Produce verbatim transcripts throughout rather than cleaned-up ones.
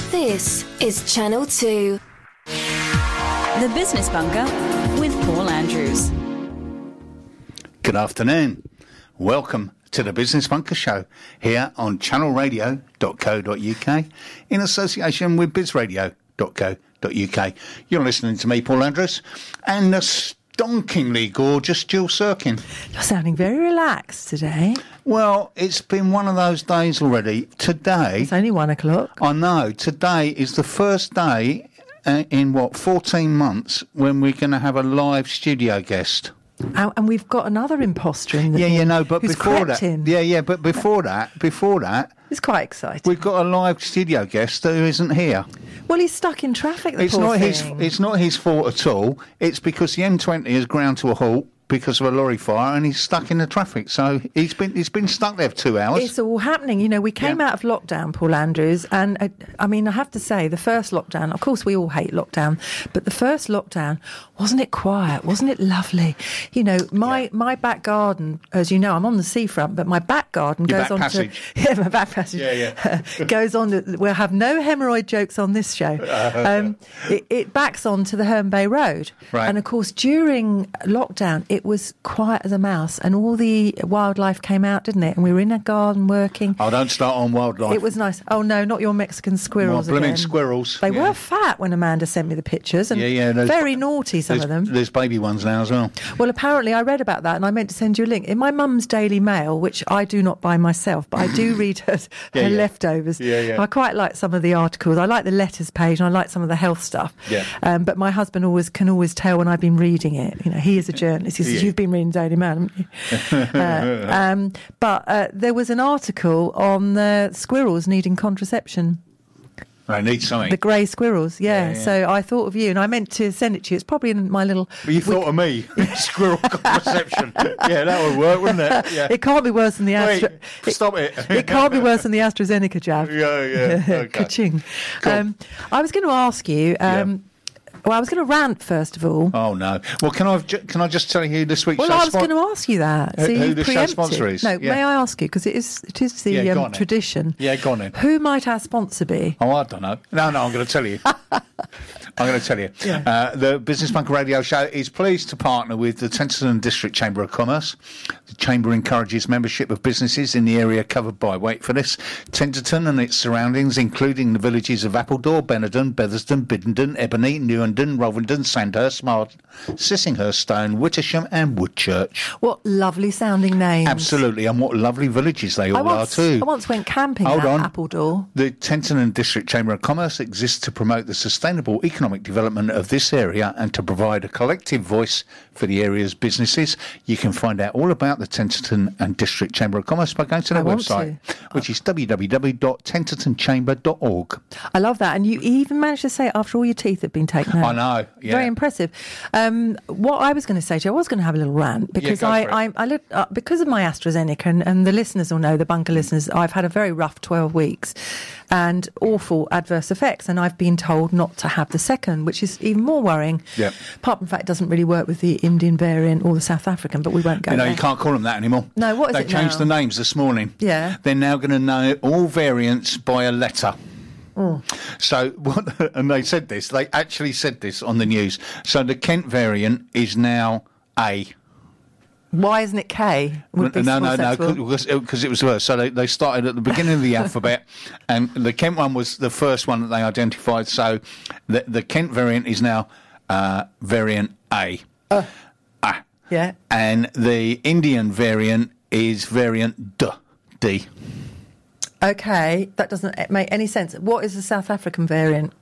This is Channel two. The Business Bunker with Paul Andrews. Good afternoon. Welcome to the Business Bunker Show here on channel radio dot co dot uk in association with biz radio dot co dot uk. You're listening to me, Paul Andrews, and the stonkingly gorgeous Jill Sirkin. You're sounding very relaxed today. Well, it's been one of those days already. Today... It's only one o'clock. I know. Today is the first day uh, in, what, fourteen months when we're going to have a live studio guest. And, and we've got another imposter in the Yeah, yeah, no, but who's before crept that... in. Yeah, yeah, but before that, before that... It's quite exciting. We've got a live studio guest who isn't here. Well, he's stuck in traffic, the It's poor not thing. his. It's not his fault at all. It's because the M twenty has ground to a halt because of a lorry fire, and he's stuck in the traffic. So he's been he's been stuck there for two hours. It's all happening. You know, we came Yeah. out of lockdown, Paul Andrews, and uh, I mean, I have to say, the first lockdown, of course, we all hate lockdown, but the first lockdown, wasn't it quiet? Wasn't it lovely? You know, my, Yeah. my back garden, as you know, I'm on the seafront, but my back garden Your goes back on passage. to... Yeah, my back passage. Yeah, yeah. goes on to... We'll have no hemorrhoid jokes on this show. Um, it, it backs on to the Herne Bay Road. Right. And, of course, during lockdown, it was quiet as a mouse, and all the wildlife came out, didn't it? And we were in a garden working. Oh, don't start on wildlife. It was nice. Oh no, not your Mexican squirrels Well, blooming again. squirrels. They Yeah. were fat when Amanda sent me the pictures, and Yeah, yeah, there's- very naughty, some There's, of them. there's baby ones now as well. Well, apparently I read about that, and I meant to send you a link. In my mum's Daily Mail, which I do not buy myself, but I do read her, Yeah, her yeah. leftovers. Yeah, yeah. I quite like some of the articles. I like the letters page, and I like some of the health stuff. Yeah. Um, but my husband always can always tell when I've been reading it. You know, he is a journalist. He says, Yeah. "You've been reading Daily Mail, haven't you?" uh, um, but uh, there was an article on uh, squirrels needing contraception. I need something. The grey squirrels, yeah. Yeah, yeah. So I thought of you, and I meant to send it to you. It's probably in my little... But you thought of me, squirrel contraception. Yeah, that would work, wouldn't it? Yeah. It can't be worse than the Wait, Astra... it, stop it. it can't be worse than the AstraZeneca jab. Yeah, yeah. Okay. Ka-ching. Cool. Um, I was going to ask you... Um, Well, I was going to rant, first of all. Oh no! Well, can I ju- can I just tell you who this week's Well, show I was spon- going to ask you that. Who- So who you the show preempted. sponsor is? No, Yeah. may I ask you, because it is it is the Yeah, go um, on then. tradition. Yeah, go on then. Who might our sponsor be? Oh, I don't know. No, no, I'm going to tell you. I'm going to tell you. Yeah. Uh, the Business Bunker Radio Show is pleased to partner with the Tenterton District Chamber of Commerce. The Chamber encourages membership of businesses in the area covered by, wait for this, Tenterton and its surroundings, including the villages of Appledore, Benenden, Bethersden, Biddenden, Ebony, Newenden, Rovenden, Sandhurst, Smart, Sissinghurst, Stone, Wittersham and Woodchurch. What lovely sounding names. Absolutely, and what lovely villages they I all once, are too. I once went camping Hold at on. Appledore. The Tenterton District Chamber of Commerce exists to promote the sustainable economic development of this area and to provide a collective voice for the area's businesses. You can find out all about the Tenterton and District Chamber of Commerce by going to their I want website, to. which is w w w dot tenterton chamber dot org. I love that. And you even managed to say it after all your teeth had been taken out. I know, yeah. Very impressive. Um, what I was going to say to you, I was going to have a little rant because go I, for it. I, I live, uh, because of my AstraZeneca, and, and the listeners will know, the bunker listeners, I've had a very rough twelve weeks and awful adverse effects, and I've been told not to have the second, which is even more worrying. Yep. Apart from the fact it doesn't really work with the Indian variant or the South African, but we won't go You know, there. you can't call them that anymore. No, what is they it changed now? the names this morning. Yeah. They're now going to know all variants by a letter. Oh. So, what, and they said this, they actually said this on the news. So the Kent variant is now A. Why isn't it K? Would be no, no, more no, sensible. because because it was worse. So they, they started at the beginning of the alphabet, and the Kent one was the first one that they identified. So the, the Kent variant is now uh, variant A. Uh, ah. Yeah. And the Indian variant is variant D. D. Okay, that doesn't make any sense. What is the South African variant?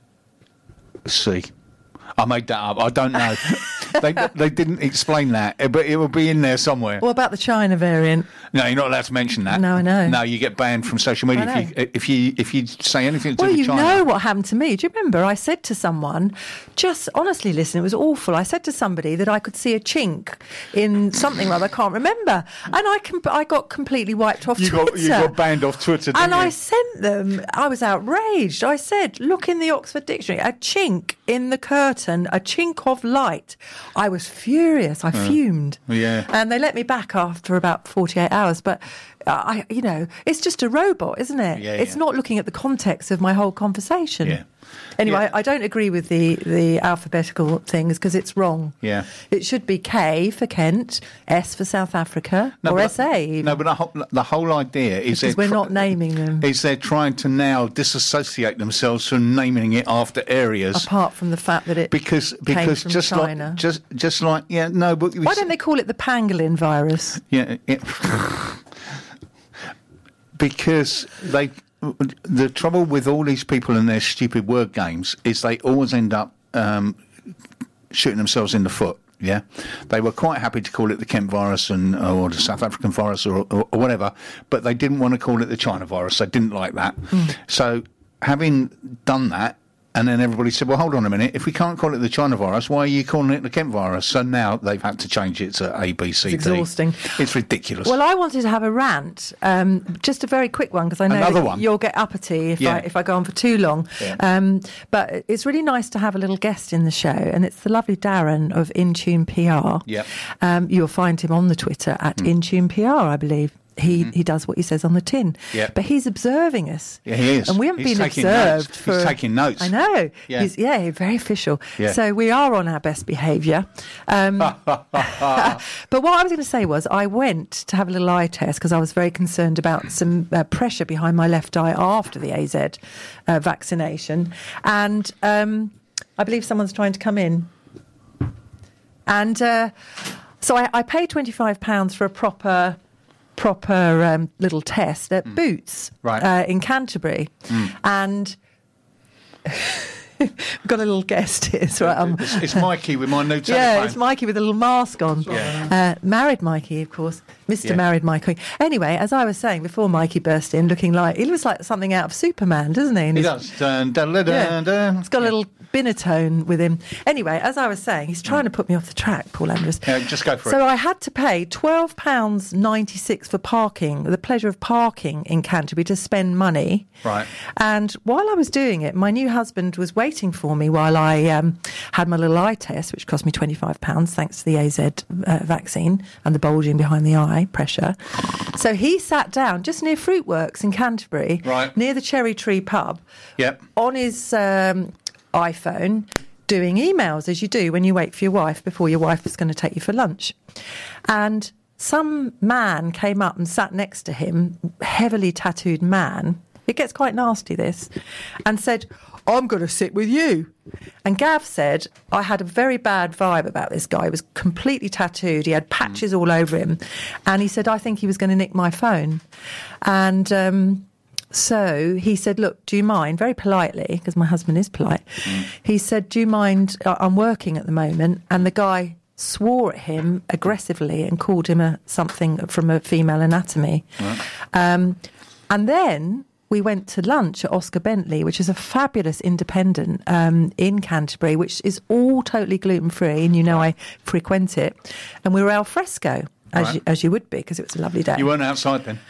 C. I made that up. I don't know. they they didn't explain that, but it will be in there somewhere. What about the China variant? No, you're not allowed to mention that. No, I know. No, you get banned from social media I if you if you if you say anything to Well, do with you China. know what happened to me. Do you remember? I said to someone, just honestly, listen, it was awful. I said to somebody that I could see a chink in something or other, I can't remember, and I com- I got completely wiped off You Twitter. got you got banned off Twitter, didn't And you? I sent them, I was outraged. I said, look in the Oxford Dictionary, a chink in the curtain, a chink of light. I was furious. I fumed. yeah. And they let me back after about forty-eight hours. But I, you know, it's just a robot, isn't it? Yeah, it's yeah. not looking at the context of my whole conversation. Yeah. Anyway, Yeah. I, I don't agree with the, the alphabetical things because it's wrong. Yeah. It should be K for Kent, S for South Africa, No, or but- S A. even. No, but the whole, the whole idea is Because they're we're tr- not naming them. is they're trying to now disassociate themselves from naming it after areas. Apart from the fact that it Because came because from just China. like just just like yeah no but we Why s- don't they call it the pangolin virus? yeah it, because they the trouble with all these people and their stupid word games is they always end up um, shooting themselves in the foot. Yeah, they were quite happy to call it the Kent virus and or the South African virus or, or, or whatever, but they didn't want to call it the China virus. They didn't like that. Mm. So having done that, and then everybody said, well, hold on a minute. If we can't call it the China virus, why are you calling it the Kent virus? So now they've had to change it to A, B, C, D. It's exhausting. It's ridiculous. Well, I wanted to have a rant, um, just a very quick one, because I know Another that one? you'll get uppity if, Yeah. I, if I go on for too long. Yeah. Um, but it's really nice to have a little guest in the show, and it's the lovely Darren of Intune P R. Yep. Um, you'll find him on the Twitter at Mm. Intune P R, I believe. He he does what he says on the tin. Yep. But he's observing us. Yeah, he is. And we haven't He's been taking observed notes. for... He's taking notes. I know. Yeah. He's, yeah, very official. Yeah. So we are on our best behaviour. Um, but what I was going to say was I went to have a little eye test because I was very concerned about some uh, pressure behind my left eye after the A Z uh, vaccination. And um, I believe someone's trying to come in. And uh, so I, I paid twenty-five pounds for a proper... proper um, little test at Boots Right. uh, in Canterbury. And we've got a little guest here. So um, it's, it's Mikey with my new telephone. yeah, it's Mikey with a little mask on. Yeah. Uh, married Mikey, of course. Mister Yeah. Married Mikey. Anyway, as I was saying before Mikey burst in, looking like, he looks like something out of Superman, doesn't he? And He he's- does. Dun, dun, dun, Yeah. dun, dun. He's got a little binatone with him. Anyway, as I was saying, he's trying to put me off the track, Paul Andrews. Yeah, just go for so it. I had to pay twelve pounds ninety-six for parking, the pleasure of parking in Canterbury, to spend money. Right. And while I was doing it, my new husband was waiting for me while I um, had my little eye test, which cost me twenty-five pounds thanks to the A Z uh, vaccine and the bulging behind the eye pressure. So he sat down just near Fruitworks in Canterbury, Right. near the Cherry Tree pub, Yep. on his um, iPhone, doing emails, as you do when you wait for your wife before your wife is going to take you for lunch. And some man came up and sat next to him, heavily tattooed man. It gets quite nasty, this, and said, I'm going to sit with you. And Gav said, I had a very bad vibe about this guy. He was completely tattooed. He had patches all over him. And he said, I think he was going to nick my phone. And um, so he said, look, do you mind, very politely, because my husband is polite, he said, do you mind, I- I'm working at the moment. And the guy swore at him aggressively and called him a something from a female anatomy. Right. Um, and then we went to lunch at Oscar Bentley, which is a fabulous independent um, in Canterbury, which is all totally gluten-free, and you know I frequent it. And we were al fresco, as, Right. you, as you would be, because it was a lovely day. You weren't outside then?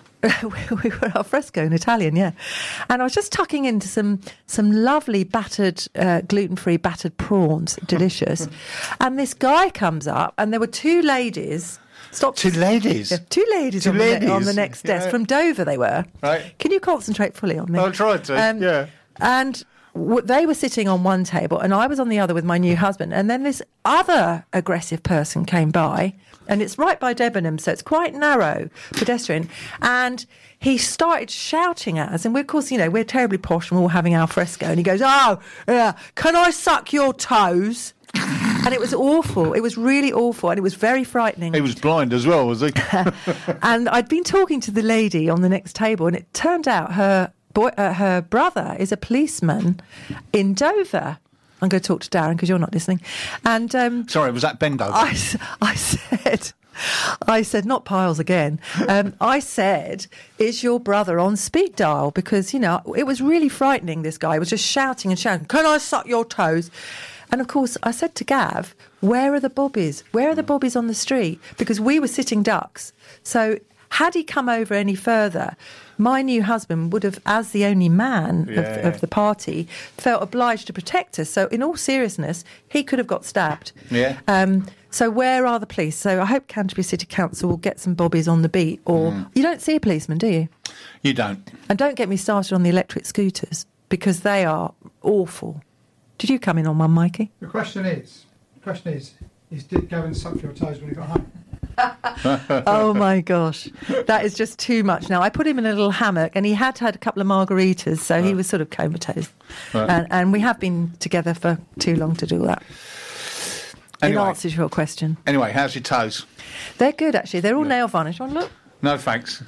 we were al fresco in Italian, yeah. And I was just tucking into some some lovely battered, uh, gluten-free battered prawns, delicious. And this guy comes up, and there were two ladies... Stop. Two ladies? Yeah, two ladies, Two on, The ladies? ne- on the next desk. Yeah. From Dover they were. Right. Can you concentrate fully on me? I'll try to, yeah. And w- they were sitting on one table and I was on the other with my new husband. And then this other aggressive person came by, and it's right by Debenham, so it's quite narrow, pedestrian. And he started shouting at us. And we're, of course, you know, we're terribly posh and we're all having al fresco. And he goes, oh, yeah, can I suck your toes? And it was awful. It was really awful, and it was very frightening. He was blind as well, was he? And I'd been talking to the lady on the next table, and it turned out her boy, uh, her brother is a policeman in Dover. I'm going to talk to Darren because you're not listening. And um, Sorry, was that Bendover? I, s- I said, I said, not Piles again. Um, I said, is your brother on speed dial? Because, you know, it was really frightening, this guy. He was just shouting and shouting, can I suck your toes? And, of course, I said to Gav, where are the bobbies? Where are the bobbies on the street? Because we were sitting ducks. So had he come over any further, my new husband would have, as the only man Yeah. of, of the party, felt obliged to protect us. So in all seriousness, he could have got stabbed. Yeah. Um, So where are the police? So I hope Canterbury City Council will get some bobbies on the beat. Or Mm. you don't see a policeman, do you? You don't. And don't get me started on the electric scooters, because they are awful. Did you come in on one, Mikey? The question is, the question is, is did Gavin suck your toes when he got home? Oh my gosh, that is just too much now. I put him in a little hammock and he had had a couple of margaritas, so he was sort of comatose. Right. And, and we have been together for too long to do that. Anyway. In answer to your question. Anyway, how's your toes? They're good, actually. They're all Yeah. nail varnish. Want to look? No, thanks.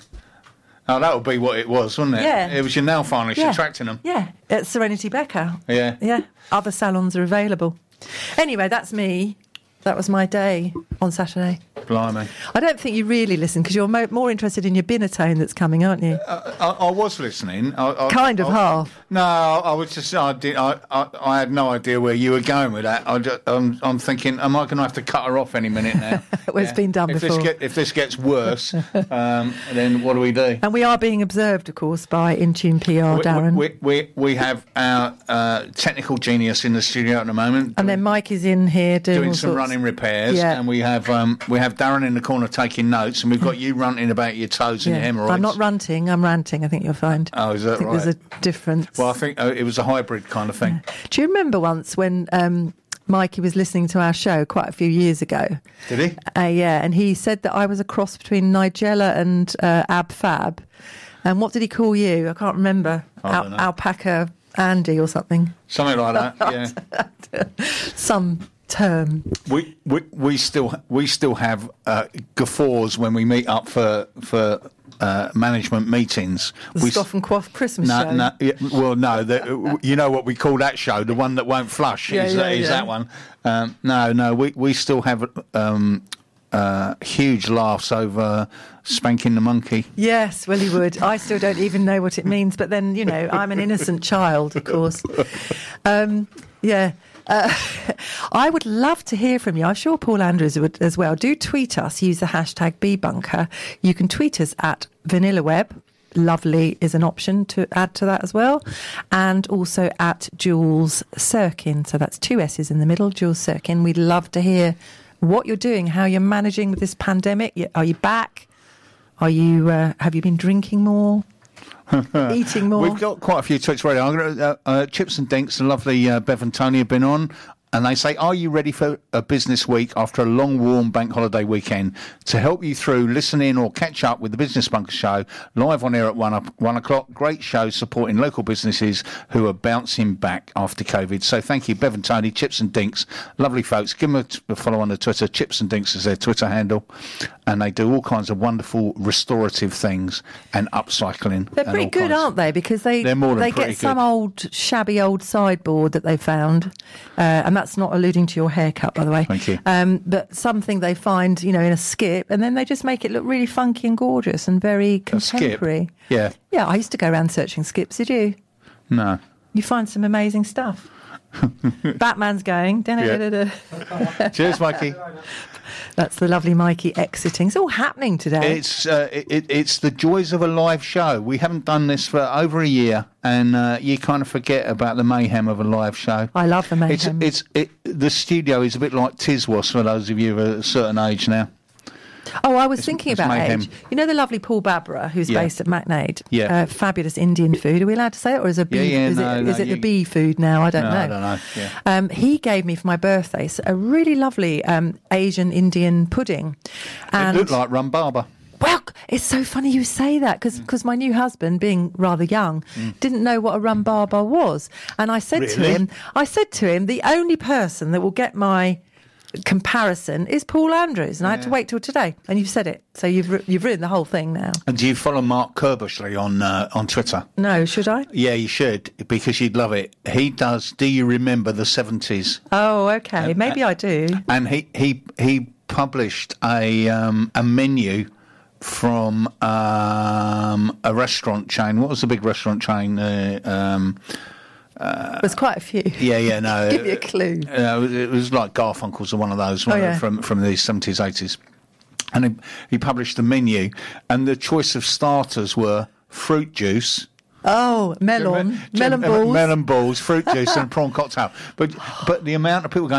Oh, that would be what it was, wouldn't it? Yeah. It was your nail varnish Yeah. attracting them. Yeah, at Serenity Becca. Yeah. Yeah, other salons are available. Anyway, that's me. That was my day on Saturday. Blimey. I don't think you really listen, because you're mo- more interested in your Binatone that's coming, aren't you? I, I, I was listening. I, I, Kind of I, half. No, I was just. I did. I, I, I had no idea where you were going with that. I just, I'm, I'm thinking, am I going to have to cut her off any minute now? Well, it's been done if before. This get, if this gets worse, um, then what do we do? And we are being observed, of course, by Intune P R, We- Darren. We, we, we have our uh, technical genius in the studio at the moment. and then Mike is in here doing, doing all some sorts. running repairs, Yeah. and we have um, we have Darren in the corner taking notes, and we've got you ranting about your toes and Yeah. your hemorrhoids. I'm not ranting, I'm ranting, I think you'll find. Oh, is that I think right? there's a difference. Well, I think uh, it was a hybrid kind of thing. Do you remember once when um, Mikey was listening to our show quite a few years ago? Did he? Uh, yeah, and he said that I was a cross between Nigella and uh, Ab Fab. And what did he call you? I can't remember. I don't know. Alpaca Andy or something. Something like that. Yeah. Some term. We, we we still we still have uh, guffaws when we meet up for for uh, management meetings. The we Scoff and Quaff Christmas no, show. no, yeah, well, no. The, you know what we call that show? The one that won't flush. Yeah, is yeah, that, is yeah. that one? Um, no, no. We we still have um, uh, huge laughs over spanking the monkey. Yes, well, he would. I still don't even know what it means, but then, you know, I'm an innocent child, of course. Um, yeah. Uh, I would love to hear from you. I'm sure Paul Andrews would as well. Do tweet us. Use the hashtag BBunker. You can tweet us at VanillaWeb. Lovely is an option to add to that as well. And also at Jules Sirkin. So that's two S's in the middle, Jules Sirkin. We'd love to hear what you're doing, how you're managing with this pandemic. Are you back? Are you? Uh, have you been drinking more? Eating more? We've got quite a few tweets already. I'm gonna, uh, uh, Chips and Dinks, the lovely uh, Bev and Tony have been on. And they say, are you ready for a business week after a long, warm bank holiday weekend? To help you through, listen in or catch up with the Business Bunker Show, live on air at one, up, one o'clock. Great show supporting local businesses who are bouncing back after COVID. So thank you, Bev and Tony, Chips and Dinks. Lovely folks. Give them a, t- a follow on the Twitter. Chips and Dinks is their Twitter handle. And they do all kinds of wonderful restorative things and upcycling. They're and pretty all good, kinds. aren't they? Because they They're more than they pretty get some good. old shabby old sideboard that they found, uh, and that's not alluding to your haircut, by the way. Thank you. Um, but something they find, you know, in a skip, and then they just make it look really funky and gorgeous and very A skip? contemporary. Yeah. Yeah, I used to go around searching skips. Did you? No. You find some amazing stuff. Batman's going. Da-da-da-da-da. Cheers, Mikey. That's the lovely Mikey exiting. It's all happening today. It's uh, it, it's the joys of a live show. We haven't done this for over a year, and uh, you kind of forget about the mayhem of a live show. I love the mayhem. It's it's it, the studio is a bit like Tiswas for those of you of a certain age now. Oh, I was It's- thinking it's about mayhem. age. You know the lovely Paul Babra, who's Yeah. based at McNaid? Yeah. Uh, fabulous Indian food. Are we allowed to say it, or is it bee? Yeah, yeah, is no, it, no, is it you- the bee food now? I don't No, know. I don't know, yeah. Um, he gave me for my birthday s- a really lovely um, Asian Indian pudding. And It looked like Rumbaba. well, it's so funny you say that because my new husband, being rather young, didn't know what a rum barbar was, and I said to Really? him, I said to him, the only person that will get my comparison is Paul Andrews, and I had to Yeah. wait till today. And you've said it, so you've ru- you've ruined the whole thing now. And do you follow Mark Kerbishley on uh, on Twitter? No, should I? Yeah, you should, because you'd love it. He does. Do you remember the seventies? Oh, okay, maybe I do. And he he he published a um, a menu from um, a restaurant chain. What was the big restaurant chain? Uh, um, There's quite a few. yeah, yeah, no. Give me a clue. Uh, it, was, it was like Garfunkel's or one of those Oh, one, yeah. from from the seventies, eighties. And he, he published the menu, and the choice of starters were fruit juice. Oh, melon, Jim- melon uh, balls. melon balls, fruit juice, and a prawn cocktail. But but the amount of people going,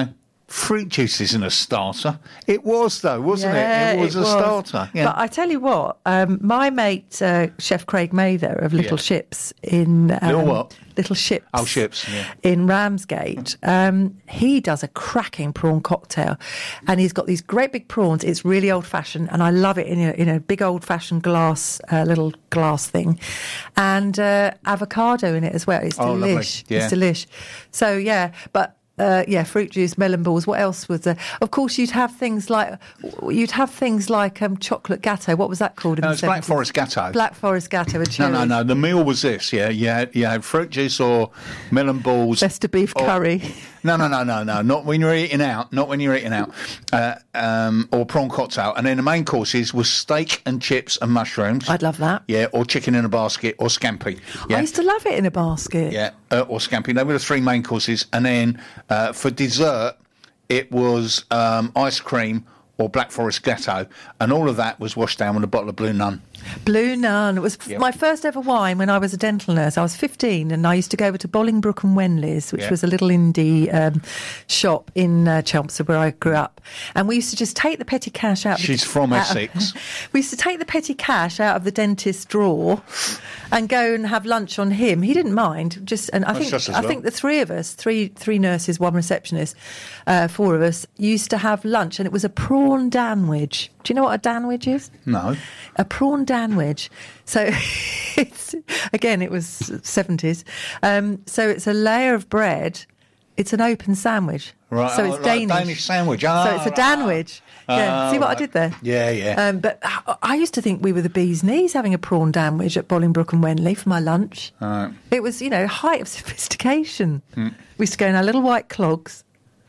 fruit juice isn't a starter. It was, though, wasn't Yeah, it? It was it a was. starter. Yeah. But I tell you what, um, my mate, uh, Chef Craig Mather of Little Yeah. Ships in... Um, Little what? Little Ships. Oh, Ships, yeah. In Ramsgate. Um, he does a cracking prawn cocktail. And he's got these great big prawns. It's really old-fashioned, and I love it in a, in a big old-fashioned glass, uh, little glass thing. And uh, avocado in it as well. It's Oh, lovely. delish. Yeah. It's delish. So, yeah, but... Uh, yeah, fruit juice, melon balls. What else was there? Of course, you'd have things like you'd have things like um, chocolate gatto. What was that called? In No, the it's Black seventies? Forest Gatto. Black Forest gatto. And No, cherries. no, no. The meal was this, yeah. You had, you had fruit juice or melon balls. Leicester beef or- curry. No, no, no, no, no. Not when you're eating out. Not when you're eating out. Uh, um, or prawn cocktail. And then the main courses was steak and chips and mushrooms. I'd love that. Yeah, or chicken in a basket or scampi. Yeah. I used to love it in a basket. Yeah, uh, or scampi. They were the three main courses. And then uh, for dessert, it was um, ice cream or Black Forest Gatto. And all of that was washed down with a bottle of Blue Nun. Blue Nun. It was f- Yep. my first ever wine when I was a dental nurse. I was fifteen, and I used to go over to Bolingbroke and Wenley's, which Yeah. was a little indie um, shop in uh, Chelmsford where I grew up. And we used to just take the petty cash out. of the- She's from out of- Essex. we used to take the petty cash out of the dentist's drawer and go and have lunch on him. He didn't mind. Just and I That's think just as I well. think the three of us, three three nurses, one receptionist, uh, four of us, used to have lunch, and it was a prawn danwich. Do you know what a danwich is? No. A prawn danwich. So it's again, it was seventies. Um, so it's a layer of bread. It's an open sandwich. Right, So oh, it's like a Danish. Danish sandwich. so Ah, it's a right. danwich. Yeah. Ah, See what I right. did there? Yeah, yeah. Um, but I- I used to think we were the bee's knees having a prawn danwich at Bolingbroke and Wenley for my lunch. Right. It was, you know, height of sophistication. Hmm. We used to go in our little white clogs.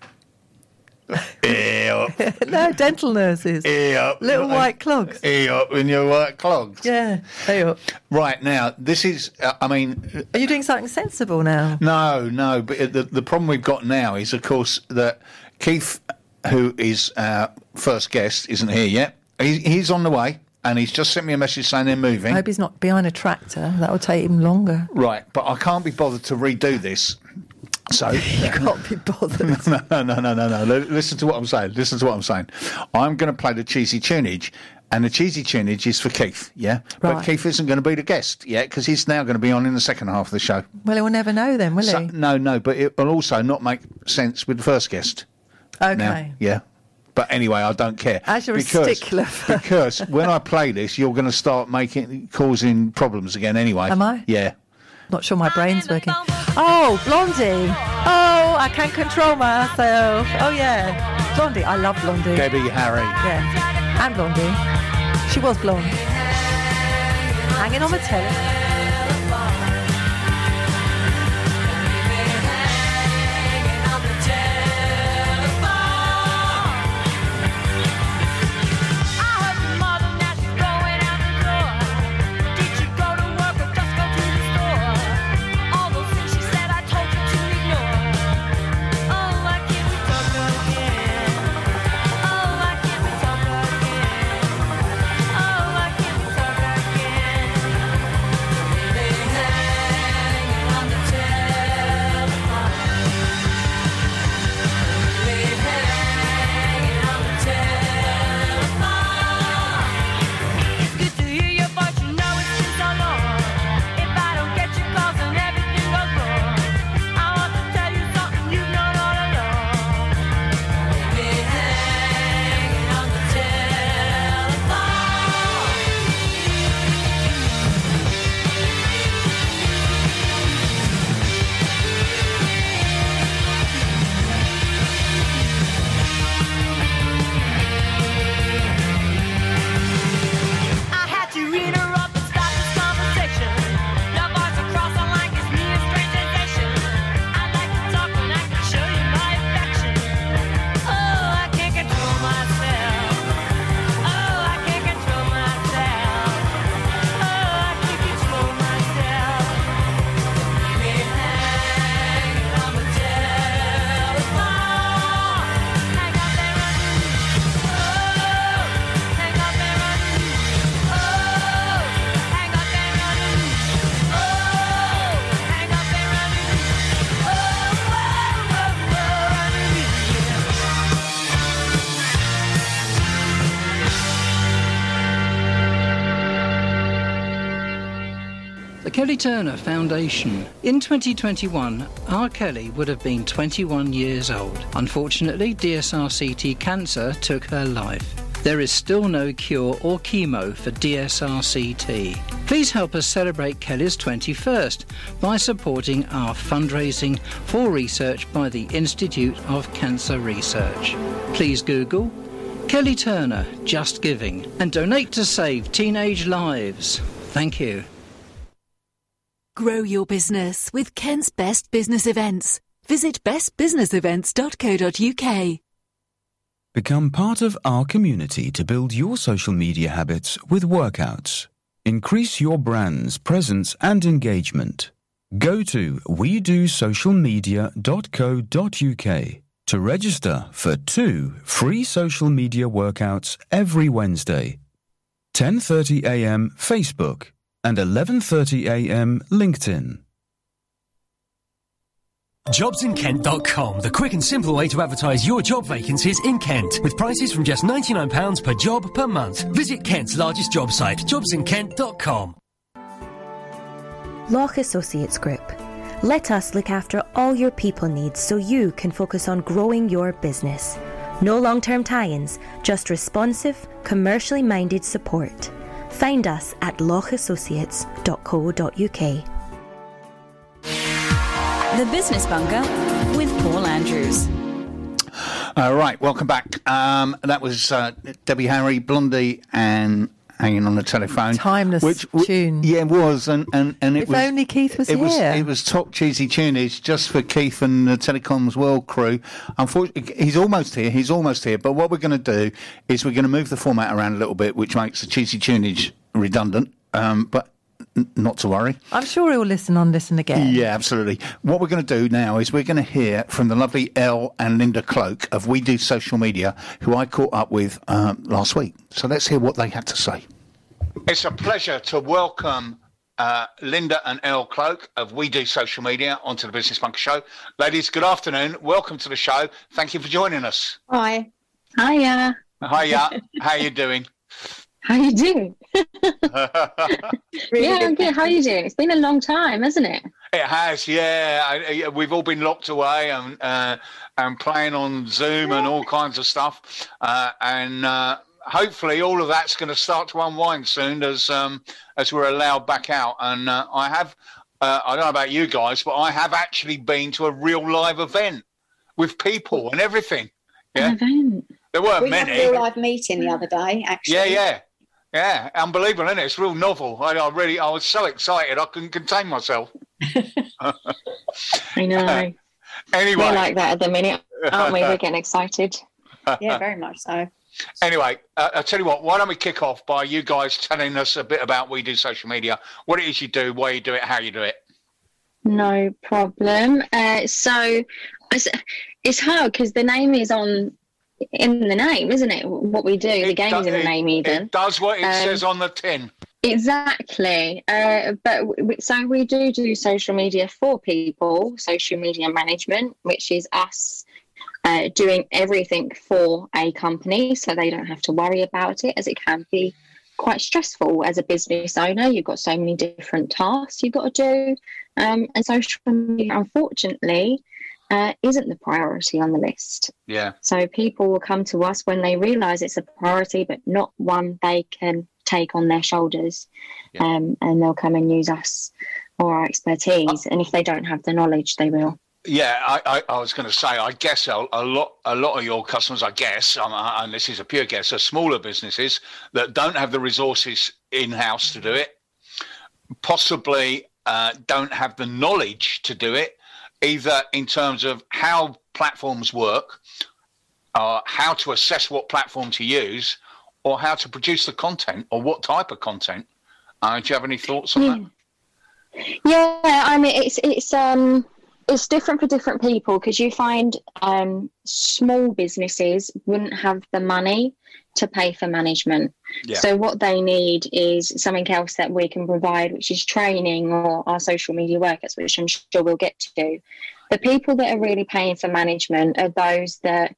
Ew. No, dental nurses. Ew. Little white clogs. Ew, in your white clogs. Yeah. They are. Right, now, this is, uh, I mean, Are you doing something sensible now? no, no, but the, the problem we've got now is, of course, that Keith, who is our first guest, isn't here yet. He, he's on the way, and he's just sent me a message saying they're moving. I hope he's not behind a tractor. That will take him longer. Right, but I can't be bothered to redo this. So, You can't be bothered. no, no, no, no, no, no. Li- Listen to what I'm saying. Listen to what I'm saying. I'm going to play the cheesy tunage, and the cheesy tunage is for Keith, yeah? But Right. Keith isn't going to be the guest yet, because he's now going to be on in the second half of the show. Well, he'll never know then, will So, he? no, no, but it will also not make sense with the first guest. Okay. Now, yeah. But anyway, I don't care. As you're a because, stickler for- because when I play this, you're going to start making causing problems again anyway. Am I? Yeah. Not sure my brain's working. Oh, Blondie. Oh, I can't control myself. Oh, yeah. Blondie. I love Blondie. Debbie Harry. Yeah. And Blondie. She was blonde. Hanging on the telly. Kelly Turner Foundation. In twenty twenty-one, R. Kelly would have been twenty-one years old. Unfortunately, D S R C T cancer took her life. There is still no cure or chemo for D S R C T. Please help us celebrate Kelly's twenty-first by supporting our fundraising for research by the Institute of Cancer Research. Please Google Kelly Turner Just Giving and donate to save teenage lives. Thank you. Grow your business with Kent's Best Business Events. Visit best business events dot co dot uk. Become part of our community to build your social media habits with workouts. Increase your brand's presence and engagement. Go to we do social media dot co dot uk to register for two free social media workouts every Wednesday. ten thirty a m Facebook and eleven thirty a m LinkedIn. jobs in kent dot com, the quick and simple way to advertise your job vacancies in Kent, with prices from just ninety-nine pounds per job per month. Visit Kent's largest job site, jobs in kent dot com. Loch Associates Group. Let us look after all your people needs so you can focus on growing your business. No long-term tie-ins, just responsive, commercially minded support. Find us at loch associates dot co dot uk. The Business Bunker with Paul Andrews. All right, welcome back. Um, that was uh, Debbie Harry, Blondie, and Hanging on the Telephone. Timeless which, tune. Yeah, it was. And, and, and it if was, only Keith was it here. Was, it was top cheesy tunage just for Keith and the Telecoms World crew. Unfortunately, he's almost here. He's almost here. But what we're going to do is we're going to move the format around a little bit, which makes the cheesy tunage redundant. Um, but n- not to worry. I'm sure he'll listen on Listen Again. Yeah, absolutely. What we're going to do now is we're going to hear from the lovely Elle and Linda Cloak of We Do Social Media, who I caught up with um, last week. So let's hear what they had to say. It's a pleasure to welcome uh, Linda and Elle Cloak of We Do Social Media onto the Business Bunker Show. Ladies, good afternoon. Welcome to the show. Thank you for joining us. Hi. Hiya. Hiya. How are you doing? How you doing? Really yeah, good. I'm good. How are you doing? It's been a long time, hasn't it? It has, yeah. I, I, we've all been locked away and uh, and playing on Zoom and all kinds of stuff. Uh, and uh, hopefully all of that's going to start to unwind soon as um, as we're allowed back out. And uh, I have, uh, I don't know about you guys, but I have actually been to a real live event with people and everything. Yeah. An event. There weren't we many. had a real live meeting the other day, actually. Yeah, yeah. Yeah, unbelievable, isn't it? It's real novel. I, I really, I was so excited, I couldn't contain myself. I know. Uh, anyway. We're like that at the minute, aren't we? We're getting excited. Yeah, very much so. Anyway, uh, I'll tell you what, why don't we kick off by you guys telling us a bit about We Do Social Media, what it is you do, why you do it, how you do it. No problem. Uh, so it's, it's hard because the name is on in the name, isn't it? What we do, it the game's in the name even. It does what it um, says on the tin. Exactly. Uh, but w- so we do do social media for people, social media management, which is us uh, doing everything for a company so they don't have to worry about it, as it can be quite stressful as a business owner. You've got so many different tasks you've got to do. Um, and social media, unfortunately, Uh, isn't the priority on the list. Yeah. So people will come to us when they realise it's a priority, but not one they can take on their shoulders. Yeah. Um, and they'll come and use us or our expertise. And if they don't have the knowledge, they will. Yeah, I, I, I was going to say, I guess a, a lot a lot of your customers, I guess, um, and this is a pure guess, are smaller businesses that don't have the resources in-house to do it, possibly uh, don't have the knowledge to do it, either in terms of how platforms work, uh, how to assess what platform to use, or how to produce the content, or what type of content. Uh, do you have any thoughts on yeah. that? Yeah, I mean, it's it's um it's different for different people, because you find um small businesses wouldn't have the money to pay for management. Yeah. So what they need is something else that we can provide, which is training or our social media workers, which I'm sure we'll get to. The people that are really paying for management are those that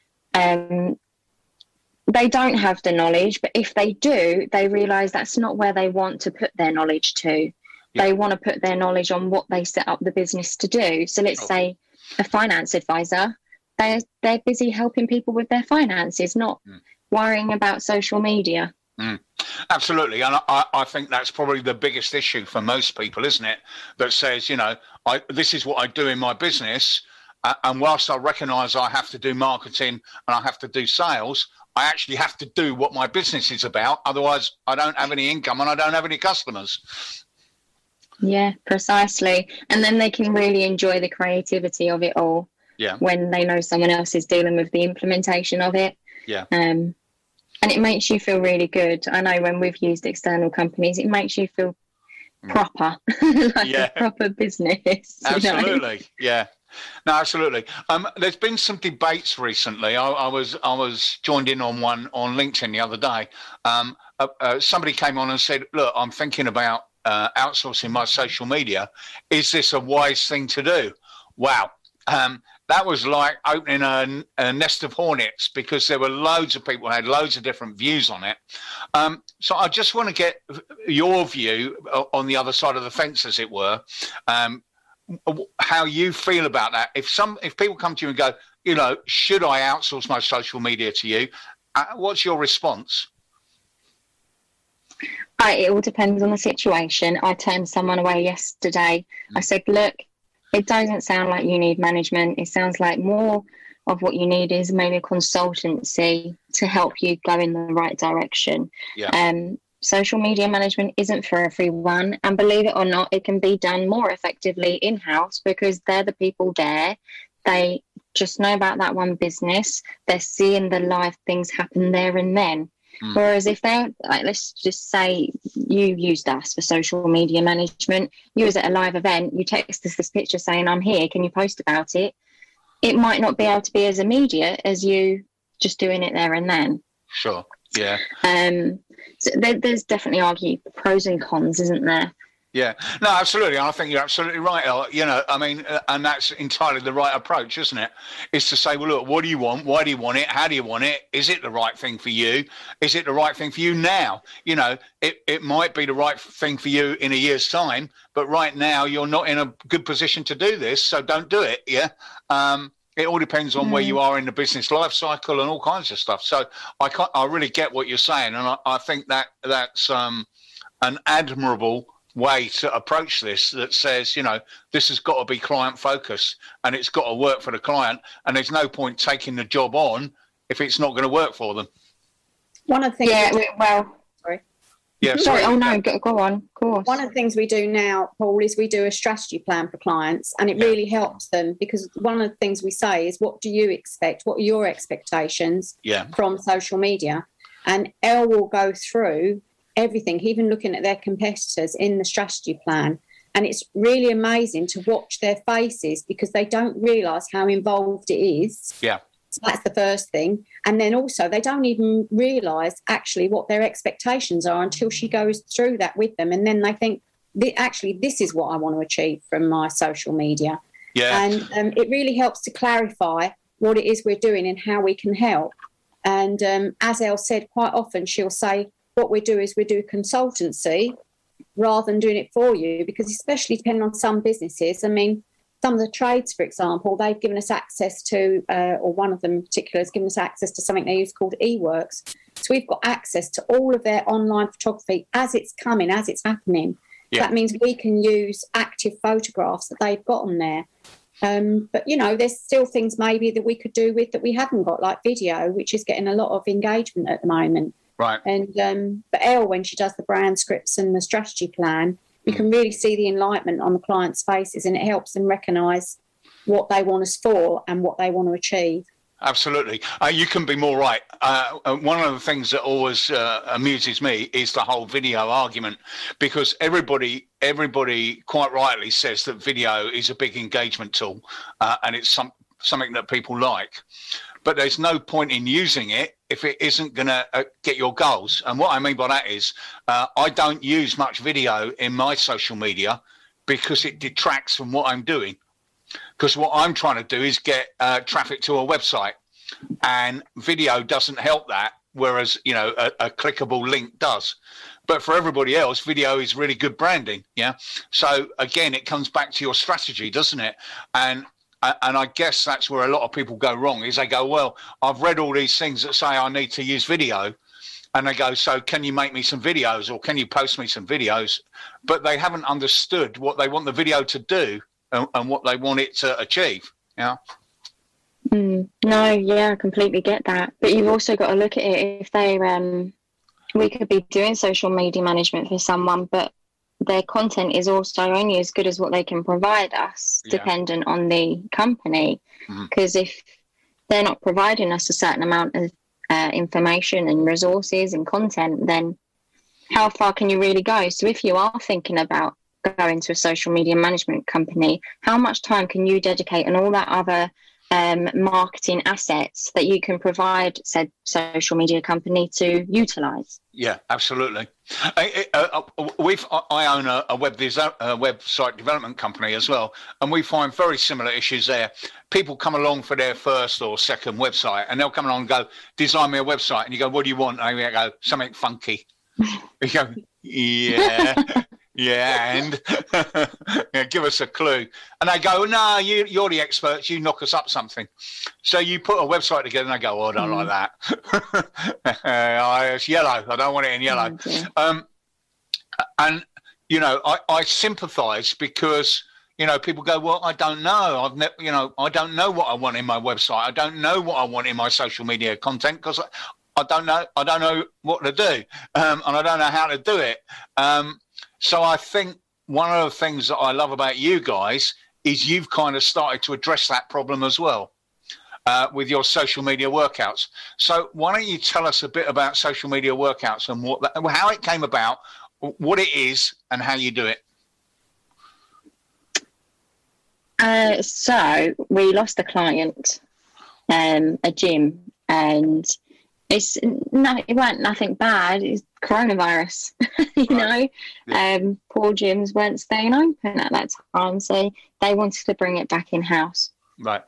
um, they don't have the knowledge, but if they do, they realise that's not where they want to put their knowledge to. Yeah. They want to put their knowledge on what they set up the business to do. So let's oh. say a finance advisor, they're, they're busy helping people with their finances, not mm. worrying about social media. Mm. Absolutely. And I, I think that's probably the biggest issue for most people, isn't it? That says, you know, I, this is what I do in my business. Uh, and whilst I recognise I have to do marketing and I have to do sales, I actually have to do what my business is about. Otherwise, I don't have any income and I don't have any customers. Yeah, precisely. And then they can really enjoy the creativity of it all. Yeah. When they know someone else is dealing with the implementation of it. Yeah. Um, and it makes you feel really good. I know when we've used external companies, it makes you feel proper, like yeah. a proper business. Absolutely. You know? Yeah. No, absolutely. Um, there's been some debates recently. I, I was I was joined in on one on LinkedIn the other day. Um, uh, uh, somebody came on and said, "Look, I'm thinking about uh, outsourcing my social media. Is this a wise thing to do?" Wow. Um, that was like opening a, a nest of hornets, because there were loads of people who had loads of different views on it. Um, so I just want to get your view on the other side of the fence, as it were. Um, how you feel about that. If some, if people come to you and go, you know, should I outsource my social media to you? Uh, what's your response? I, it all depends on the situation. I turned someone away yesterday. Mm. I said, look, it doesn't sound like you need management. It sounds like more of what you need is maybe a consultancy to help you go in the right direction. Yeah. Um, social media management isn't for everyone. And believe it or not, it can be done more effectively in-house, because they're the people there. They just know about that one business. They're seeing the live things happen there and then. Mm. Whereas if they're, like, let's just say you used us for social media management, you was at a live event, you text us this picture saying, I'm here, can you post about it? It might not be able to be as immediate as you just doing it there and then. Sure, yeah. Um, so there, there's definitely argue pros and cons, isn't there? Yeah, no, absolutely. I think you're absolutely right, Elle. You know, I mean, uh, and that's entirely the right approach, isn't it? Is to say, well, look, what do you want? Why do you want it? How do you want it? Is it the right thing for you? Is it the right thing for you now? You know, it, it might be the right thing for you in a year's time, but right now you're not in a good position to do this, so don't do it, yeah? Um, it all depends on mm. where you are in the business life cycle and all kinds of stuff. So I can't, I really get what you're saying, and I, I think that that's um, an admirable way to approach this, that says, you know, this has got to be client focused and it's got to work for the client, and there's no point taking the job on if it's not going to work for them. One of the things yeah we, well sorry yeah sorry, sorry. oh no go, go on, of course. One of the things we do now, Paul, is we do a strategy plan for clients, and it yeah. really helps them, because one of the things we say is, what do you expect, what are your expectations yeah. from social media? And Elle will go through everything, even looking at their competitors in the strategy plan. And it's really amazing to watch their faces, because they don't realise how involved it is. Yeah. So that's the first thing. And then also they don't even realise actually what their expectations are until she goes through that with them. And then they think, actually, this is what I want to achieve from my social media. Yeah. And um, it really helps to clarify what it is we're doing and how we can help. And um, as Elle said, quite often she'll say, what we do is we do consultancy rather than doing it for you, because especially depending on some businesses, I mean, some of the trades, for example, they've given us access to, uh, or one of them in particular has given us access to something they use called eWorks. So we've got access to all of their online photography as it's coming, as it's happening. Yeah. That means we can use active photographs that they've got on there. Um, but, you know, there's still things maybe that we could do with that we haven't got, like video, which is getting a lot of engagement at the moment. Right. And um, but Elle, when she does the brand scripts and the strategy plan, you can really see the enlightenment on the clients' faces, and it helps them recognise what they want us for and what they want to achieve. Absolutely. Uh, you can be more right. Uh, one of the things that always uh, amuses me is the whole video argument, because everybody everybody quite rightly says that video is a big engagement tool, uh, and it's some, something that people like. But there's no point in using it if it isn't going to uh, get your goals. And what I mean by that is uh, I don't use much video in my social media because it detracts from what I'm doing. Because what I'm trying to do is get uh, traffic to a website, and video doesn't help that. whereas, you know, a, a clickable link does. But for everybody else, video is really good branding. Yeah. So again, it comes back to your strategy, doesn't it? And and I guess that's where a lot of people go wrong, is they go, well, I've read all these things that say I need to use video. And they go, so can you make me some videos, or can you post me some videos? But they haven't understood what they want the video to do and, and what they want it to achieve. Yeah. Mm, no, yeah, I completely get that. But you've also got to look at it. If they, um, we could be doing social media management for someone, but their content is also only as good as what they can provide us, yeah. dependent on the company. Because mm-hmm. if they're not providing us a certain amount of uh, information and resources and content, then how far can you really go? So if you are thinking about going to a social media management company, how much time can you dedicate and all that other Um, marketing assets that you can provide said social media company to utilize? Yeah, absolutely. I, uh, we've I own a, a web design, a website development company as well, and we find very similar issues there. People come along for their first or second website, and they'll come along and go, "Design me a website," and you go, "What do you want?" And they go, "Something funky." You go, "Yeah." Yeah, and yeah, give us a clue. And they go, no, you, you're the experts. You knock us up something. So you put a website together and they go, oh, I don't mm. like that. uh, it's yellow. I don't want it in yellow. Oh, um, and, you know, I, I sympathise because, you know, people go, well, I don't know. I've never, you know, I don't know what I want in my website. I don't know what I want in my social media content because I, I don't know. I don't know what to do. Um, and I don't know how to do it. Um, So I think one of the things that I love about you guys is you've kind of started to address that problem as well uh, with your social media workouts. So why don't you tell us a bit about social media workouts and what that, how it came about, what it is, and how you do it? Uh, so we lost a client, um, a gym, and it's no, it weren't nothing bad. It's coronavirus, you right. know. Yeah. Um, poor gyms weren't staying open at that time, so they wanted to bring it back in house. Right.